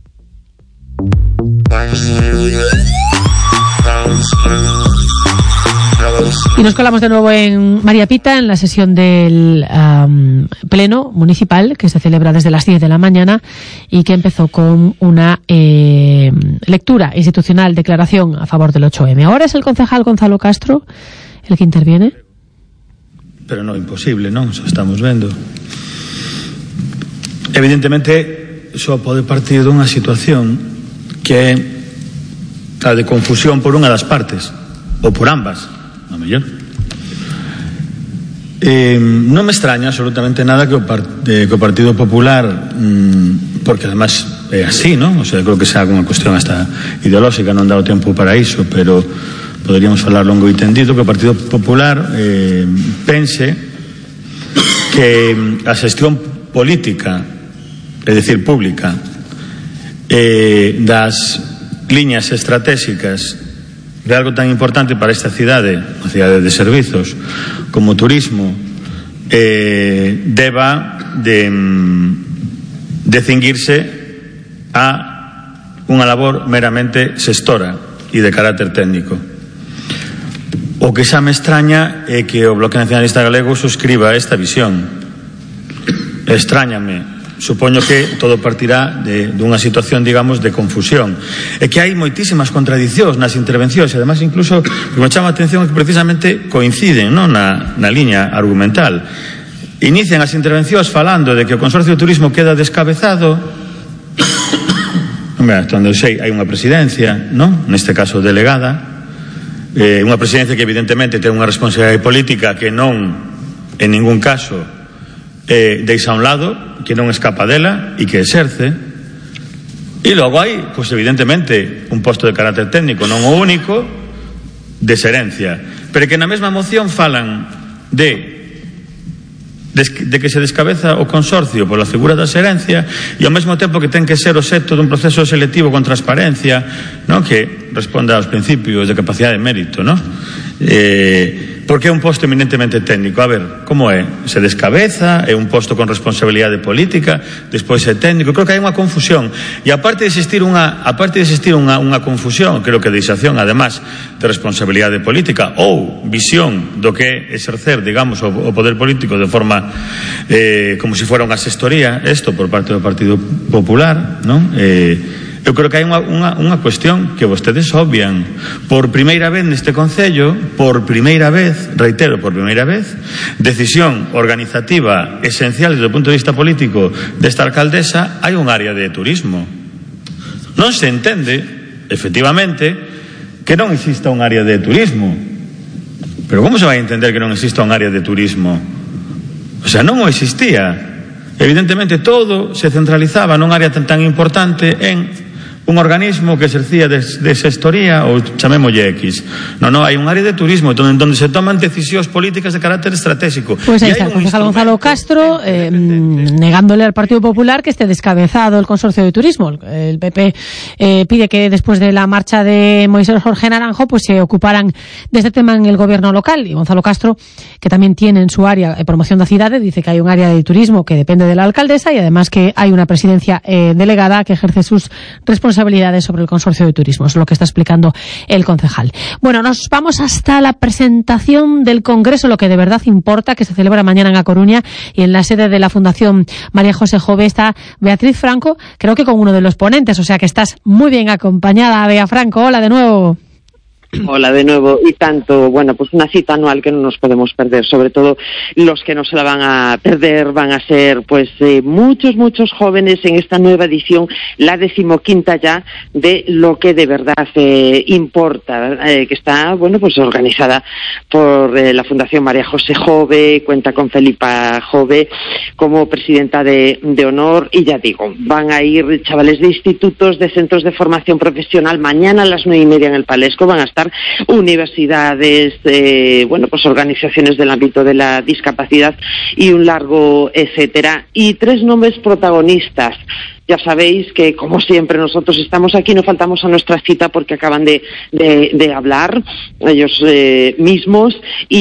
Y nos colamos de nuevo en María Pita, en la sesión del um, pleno municipal, que se celebra desde las diez de la mañana y que empezó con una eh, lectura institucional, declaración a favor del ocho eme. Ahora es el concejal Gonzalo Castro el que interviene. Pero no imposible, non? Xa estamos vendo. Evidentemente, só pode partir dunha situación que é a de confusión por unha das partes, ou por ambas, a mellor. Eh, non me extraña absolutamente nada que o, part eh, que o Partido Popular, mmm, porque además é así, non? O sea, creo que sea unha cuestión hasta ideolóxica, non dá o tempo para iso, pero poderíamos falar longo e tendido, que o Partido Popular eh, pense que a xestión política, é dicir, pública, eh, das liñas estratégicas de algo tan importante para esta cidade, a cidade de servizos, como turismo, eh, deba de, de cinguirse a unha labor meramente xestora e de carácter técnico. O que xa me extraña é que o Bloque Nacionalista Galego suscriba esta visión. Extrañame. Supoño que todo partirá de, de unha situación, digamos, de confusión. É que hai moitísimas contradicións nas intervencións, e además incluso me chama a atención que precisamente coinciden, non, na, na liña argumental. Inician as intervencións falando de que o Consorcio de Turismo queda descabezado. Hombre, hasta onde sei, hai unha presidencia, non? Neste caso delegada, eh, unha presidencia que evidentemente ten unha responsabilidade política que non, en ningún caso, eh, deixa a un lado, que non escapa dela e que exerce. E logo hai, pois evidentemente, un posto de carácter técnico, non o único, de xerencia, pero que na mesma moción falan de de que se descabeza o consorcio pola figura da xerencia, e ao mesmo tempo que ten que ser obxecto dun proceso selectivo con transparencia, non, que responda aos principios de capacidade de mérito, non? Eh, porque é un posto eminentemente técnico. A ver, como é? Se descabeza, é un posto con responsabilidade política, despois é técnico. Creo que hai unha confusión, e aparte de existir unha aparte de existir unha, unha confusión, creo que de deixación, además, de responsabilidade política ou visión do que é exercer, digamos, o, o poder político de forma eh, como se si fora unha xestoría, isto por parte do Partido Popular, non? Eh, eu creo que hai unha, unha, unha cuestión que vostedes obvian. Por primeira vez neste Concello, por primeira vez, reitero, por primeira vez, decisión organizativa esencial desde o punto de vista político desta alcaldesa, hai un área de turismo. Non se entende, efectivamente, que non exista un área de turismo. Pero como se vai entender que non exista un área de turismo? O sea, non o existía. Evidentemente todo se centralizaba nun área tan, tan importante en un organismo que exercía de, de xestoría ou chamémolle X. Non, non, hai un área de turismo donde, donde se toman decisións políticas de carácter estratégico. Pues ahí está el concejal Gonzalo Castro eh, negándole al Partido Popular que esté descabezado el consorcio de turismo. El P P eh, pide que después de la marcha de Moisés Jorge Naranjo pues se ocuparan de este tema en el gobierno local. Y Gonzalo Castro, que también tiene en su área eh, promoción da cidade, dice que hay un área de turismo que depende de la alcaldesa y además que hay una presidencia eh, delegada que ejerce sus responsabilidades sobre el consorcio de turismo. Es lo que está explicando el concejal. Bueno, nos vamos hasta la presentación del Congreso, lo que de verdad importa, que se celebra mañana en A Coruña y en la sede de la Fundación María José Jove está Beatriz Franco, creo que con uno de los ponentes, o sea que estás muy bien acompañada, Bea Franco. Hola de nuevo. Hola de nuevo, y tanto, bueno, pues una cita anual que no nos podemos perder, sobre todo los que no se la van a perder van a ser pues eh, muchos, muchos jóvenes en esta nueva edición, la decimoquinta ya, de lo que de verdad eh, importa, eh, que está, bueno, pues organizada por eh, la Fundación María José Jove, cuenta con Felipa Jove como presidenta de, de honor, y ya digo, van a ir chavales de institutos, de centros de formación profesional, mañana a las nueve y media en el Palesco, van a estar universidades, eh, bueno, pues organizaciones del ámbito de la discapacidad y un largo etcétera. Y tres nombres protagonistas. Ya sabéis que, como siempre, nosotros estamos aquí, no faltamos a nuestra cita porque acaban de, de, de hablar ellos eh, mismos,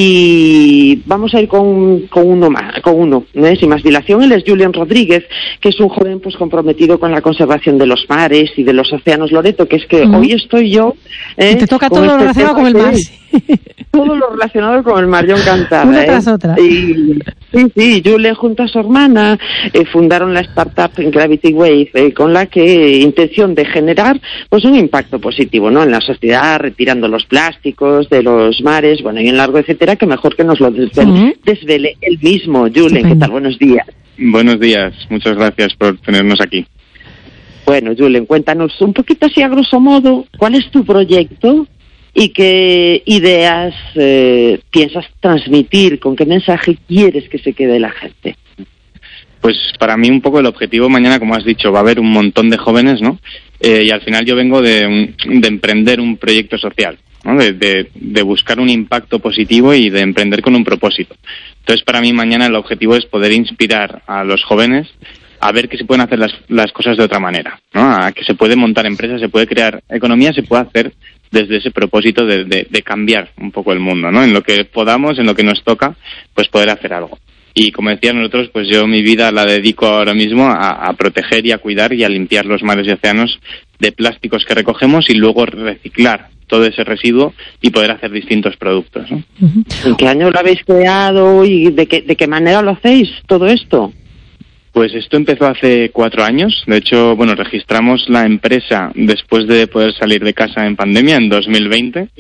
y vamos a ir con, con uno más, con uno, ¿eh? Sin más dilación. Él es Julián Rodríguez, que es un joven pues comprometido con la conservación de los mares y de los océanos. Loreto, que es que uh-huh. hoy estoy yo... ¿eh? Y te toca todo lo este relacionado con el mar. Todo lo relacionado con el mar, yo encantada. Una tras ¿eh? otra. Y, sí, sí, Julián junto a su hermana eh, fundaron la startup Gravity Wave, eh, con la que intención de generar pues un impacto positivo, ¿no?, en la sociedad, retirando los plásticos de los mares, bueno, y en largo etcétera, que mejor que nos lo desvele, uh-huh. desvele el mismo. Julián, ¿qué tal? Buenos días. Buenos días, muchas gracias por tenernos aquí. Bueno, Julián, cuéntanos un poquito así a grosso modo, ¿cuál es tu proyecto? ¿Y qué ideas eh, piensas transmitir? ¿Con qué mensaje quieres que se quede la gente? Pues para mí un poco el objetivo mañana, como has dicho, va a haber un montón de jóvenes, ¿no? Eh, y al final yo vengo de, de emprender un proyecto social, ¿no? De, de, de buscar un impacto positivo y de emprender con un propósito. Entonces para mí mañana el objetivo es poder inspirar a los jóvenes a ver que se pueden hacer las, las cosas de otra manera, ¿no? A que se puede montar empresas, se puede crear economía, se puede hacer desde ese propósito de, de, de cambiar un poco el mundo, ¿no? En lo que podamos, en lo que nos toca, pues poder hacer algo. Y como decía nosotros, pues yo mi vida la dedico ahora mismo a, a proteger y a cuidar y a limpiar los mares y océanos de plásticos que recogemos y luego reciclar todo ese residuo y poder hacer distintos productos, ¿no? ¿En qué año lo habéis creado y de qué, de qué manera lo hacéis todo esto? Pues esto empezó hace cuatro años. De hecho, bueno, registramos la empresa después de poder salir de casa en pandemia, en dos mil veinte.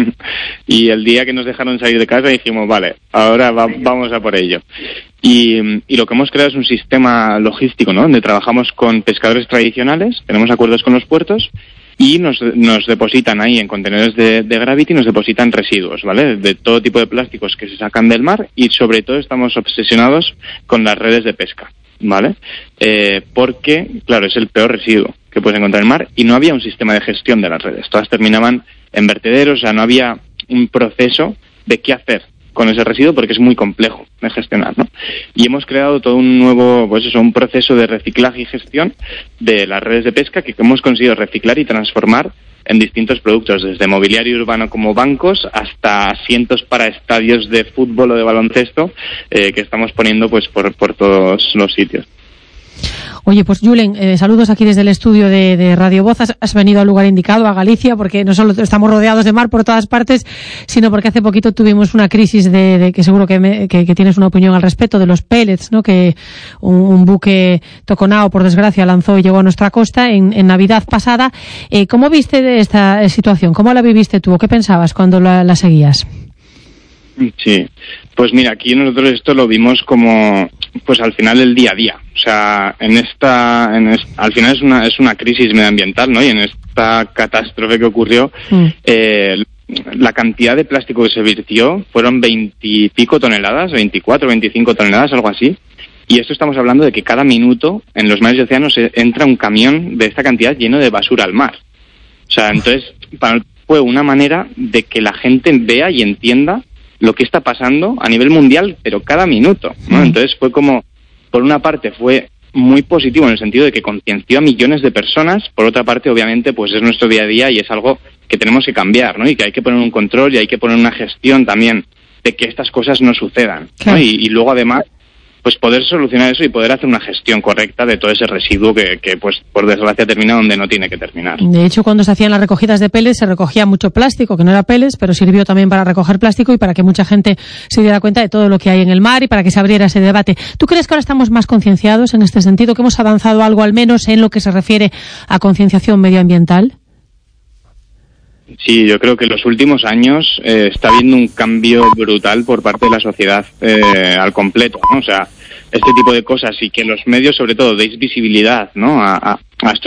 Y el día que nos dejaron salir de casa dijimos, vale, ahora va, vamos a por ello. Y, y lo que hemos creado es un sistema logístico, ¿no?, donde trabajamos con pescadores tradicionales, tenemos acuerdos con los puertos y nos, nos depositan ahí en contenedores de, de Gravity, nos depositan residuos, ¿vale?, de todo tipo de plásticos que se sacan del mar, y sobre todo estamos obsesionados con las redes de pesca, ¿vale? Eh, porque, claro, es el peor residuo que puedes encontrar en el mar y no había un sistema de gestión de las redes. Todas terminaban en vertederos, o sea, no había un proceso de qué hacer con ese residuo porque es muy complejo de gestionar, ¿no? Y hemos creado todo un nuevo, pues eso, un proceso de reciclaje y gestión de las redes de pesca que hemos conseguido reciclar y transformar en distintos productos, desde mobiliario urbano como bancos hasta asientos para estadios de fútbol o de baloncesto, eh, que estamos poniendo pues por, por todos los sitios. Oye, pues Julen, eh, saludos aquí desde el estudio de, de Radio Voz. Has, has venido al lugar indicado, a Galicia, porque no solo estamos rodeados de mar por todas partes, sino porque hace poquito tuvimos una crisis de, de que seguro que, me, que, que tienes una opinión al respecto, de los pellets, ¿no?, que un, un buque toconao, por desgracia, lanzó y llegó a nuestra costa en, en Navidad pasada. Eh, ¿Cómo viste esta situación? ¿Cómo la viviste tú? ¿O qué pensabas cuando la, la seguías? Sí, pues mira, aquí nosotros esto lo vimos como, pues al final el día a día. O sea, en esta, en es, al final es una es una crisis medioambiental, ¿no? Y en esta catástrofe que ocurrió, mm. eh, la cantidad de plástico que se vertió fueron veintipico toneladas, veinticuatro, veinticinco toneladas, algo así. Y esto estamos hablando de que cada minuto en los mares y océanos entra un camión de esta cantidad lleno de basura al mar. O sea, entonces para, fue una manera de que la gente vea y entienda lo que está pasando a nivel mundial, pero cada minuto, ¿no? Entonces fue como, por una parte fue muy positivo en el sentido de que concienció a millones de personas, por otra parte obviamente pues es nuestro día a día y es algo que tenemos que cambiar, ¿no? Y que hay que poner un control y hay que poner una gestión también de que estas cosas no sucedan, ¿no? Y, y luego además pues poder solucionar eso y poder hacer una gestión correcta de todo ese residuo que, que pues por desgracia termina donde no tiene que terminar. De hecho, cuando se hacían las recogidas de pellets se recogía mucho plástico, que no era pellets, pero sirvió también para recoger plástico y para que mucha gente se diera cuenta de todo lo que hay en el mar y para que se abriera ese debate. ¿Tú crees que ahora estamos más concienciados en este sentido, que hemos avanzado algo al menos en lo que se refiere a concienciación medioambiental? Sí, yo creo que en los últimos años eh, está habiendo un cambio brutal por parte de la sociedad eh, al completo, ¿no? O sea, este tipo de cosas y que los medios sobre todo deis visibilidad, ¿no? a, a, a estos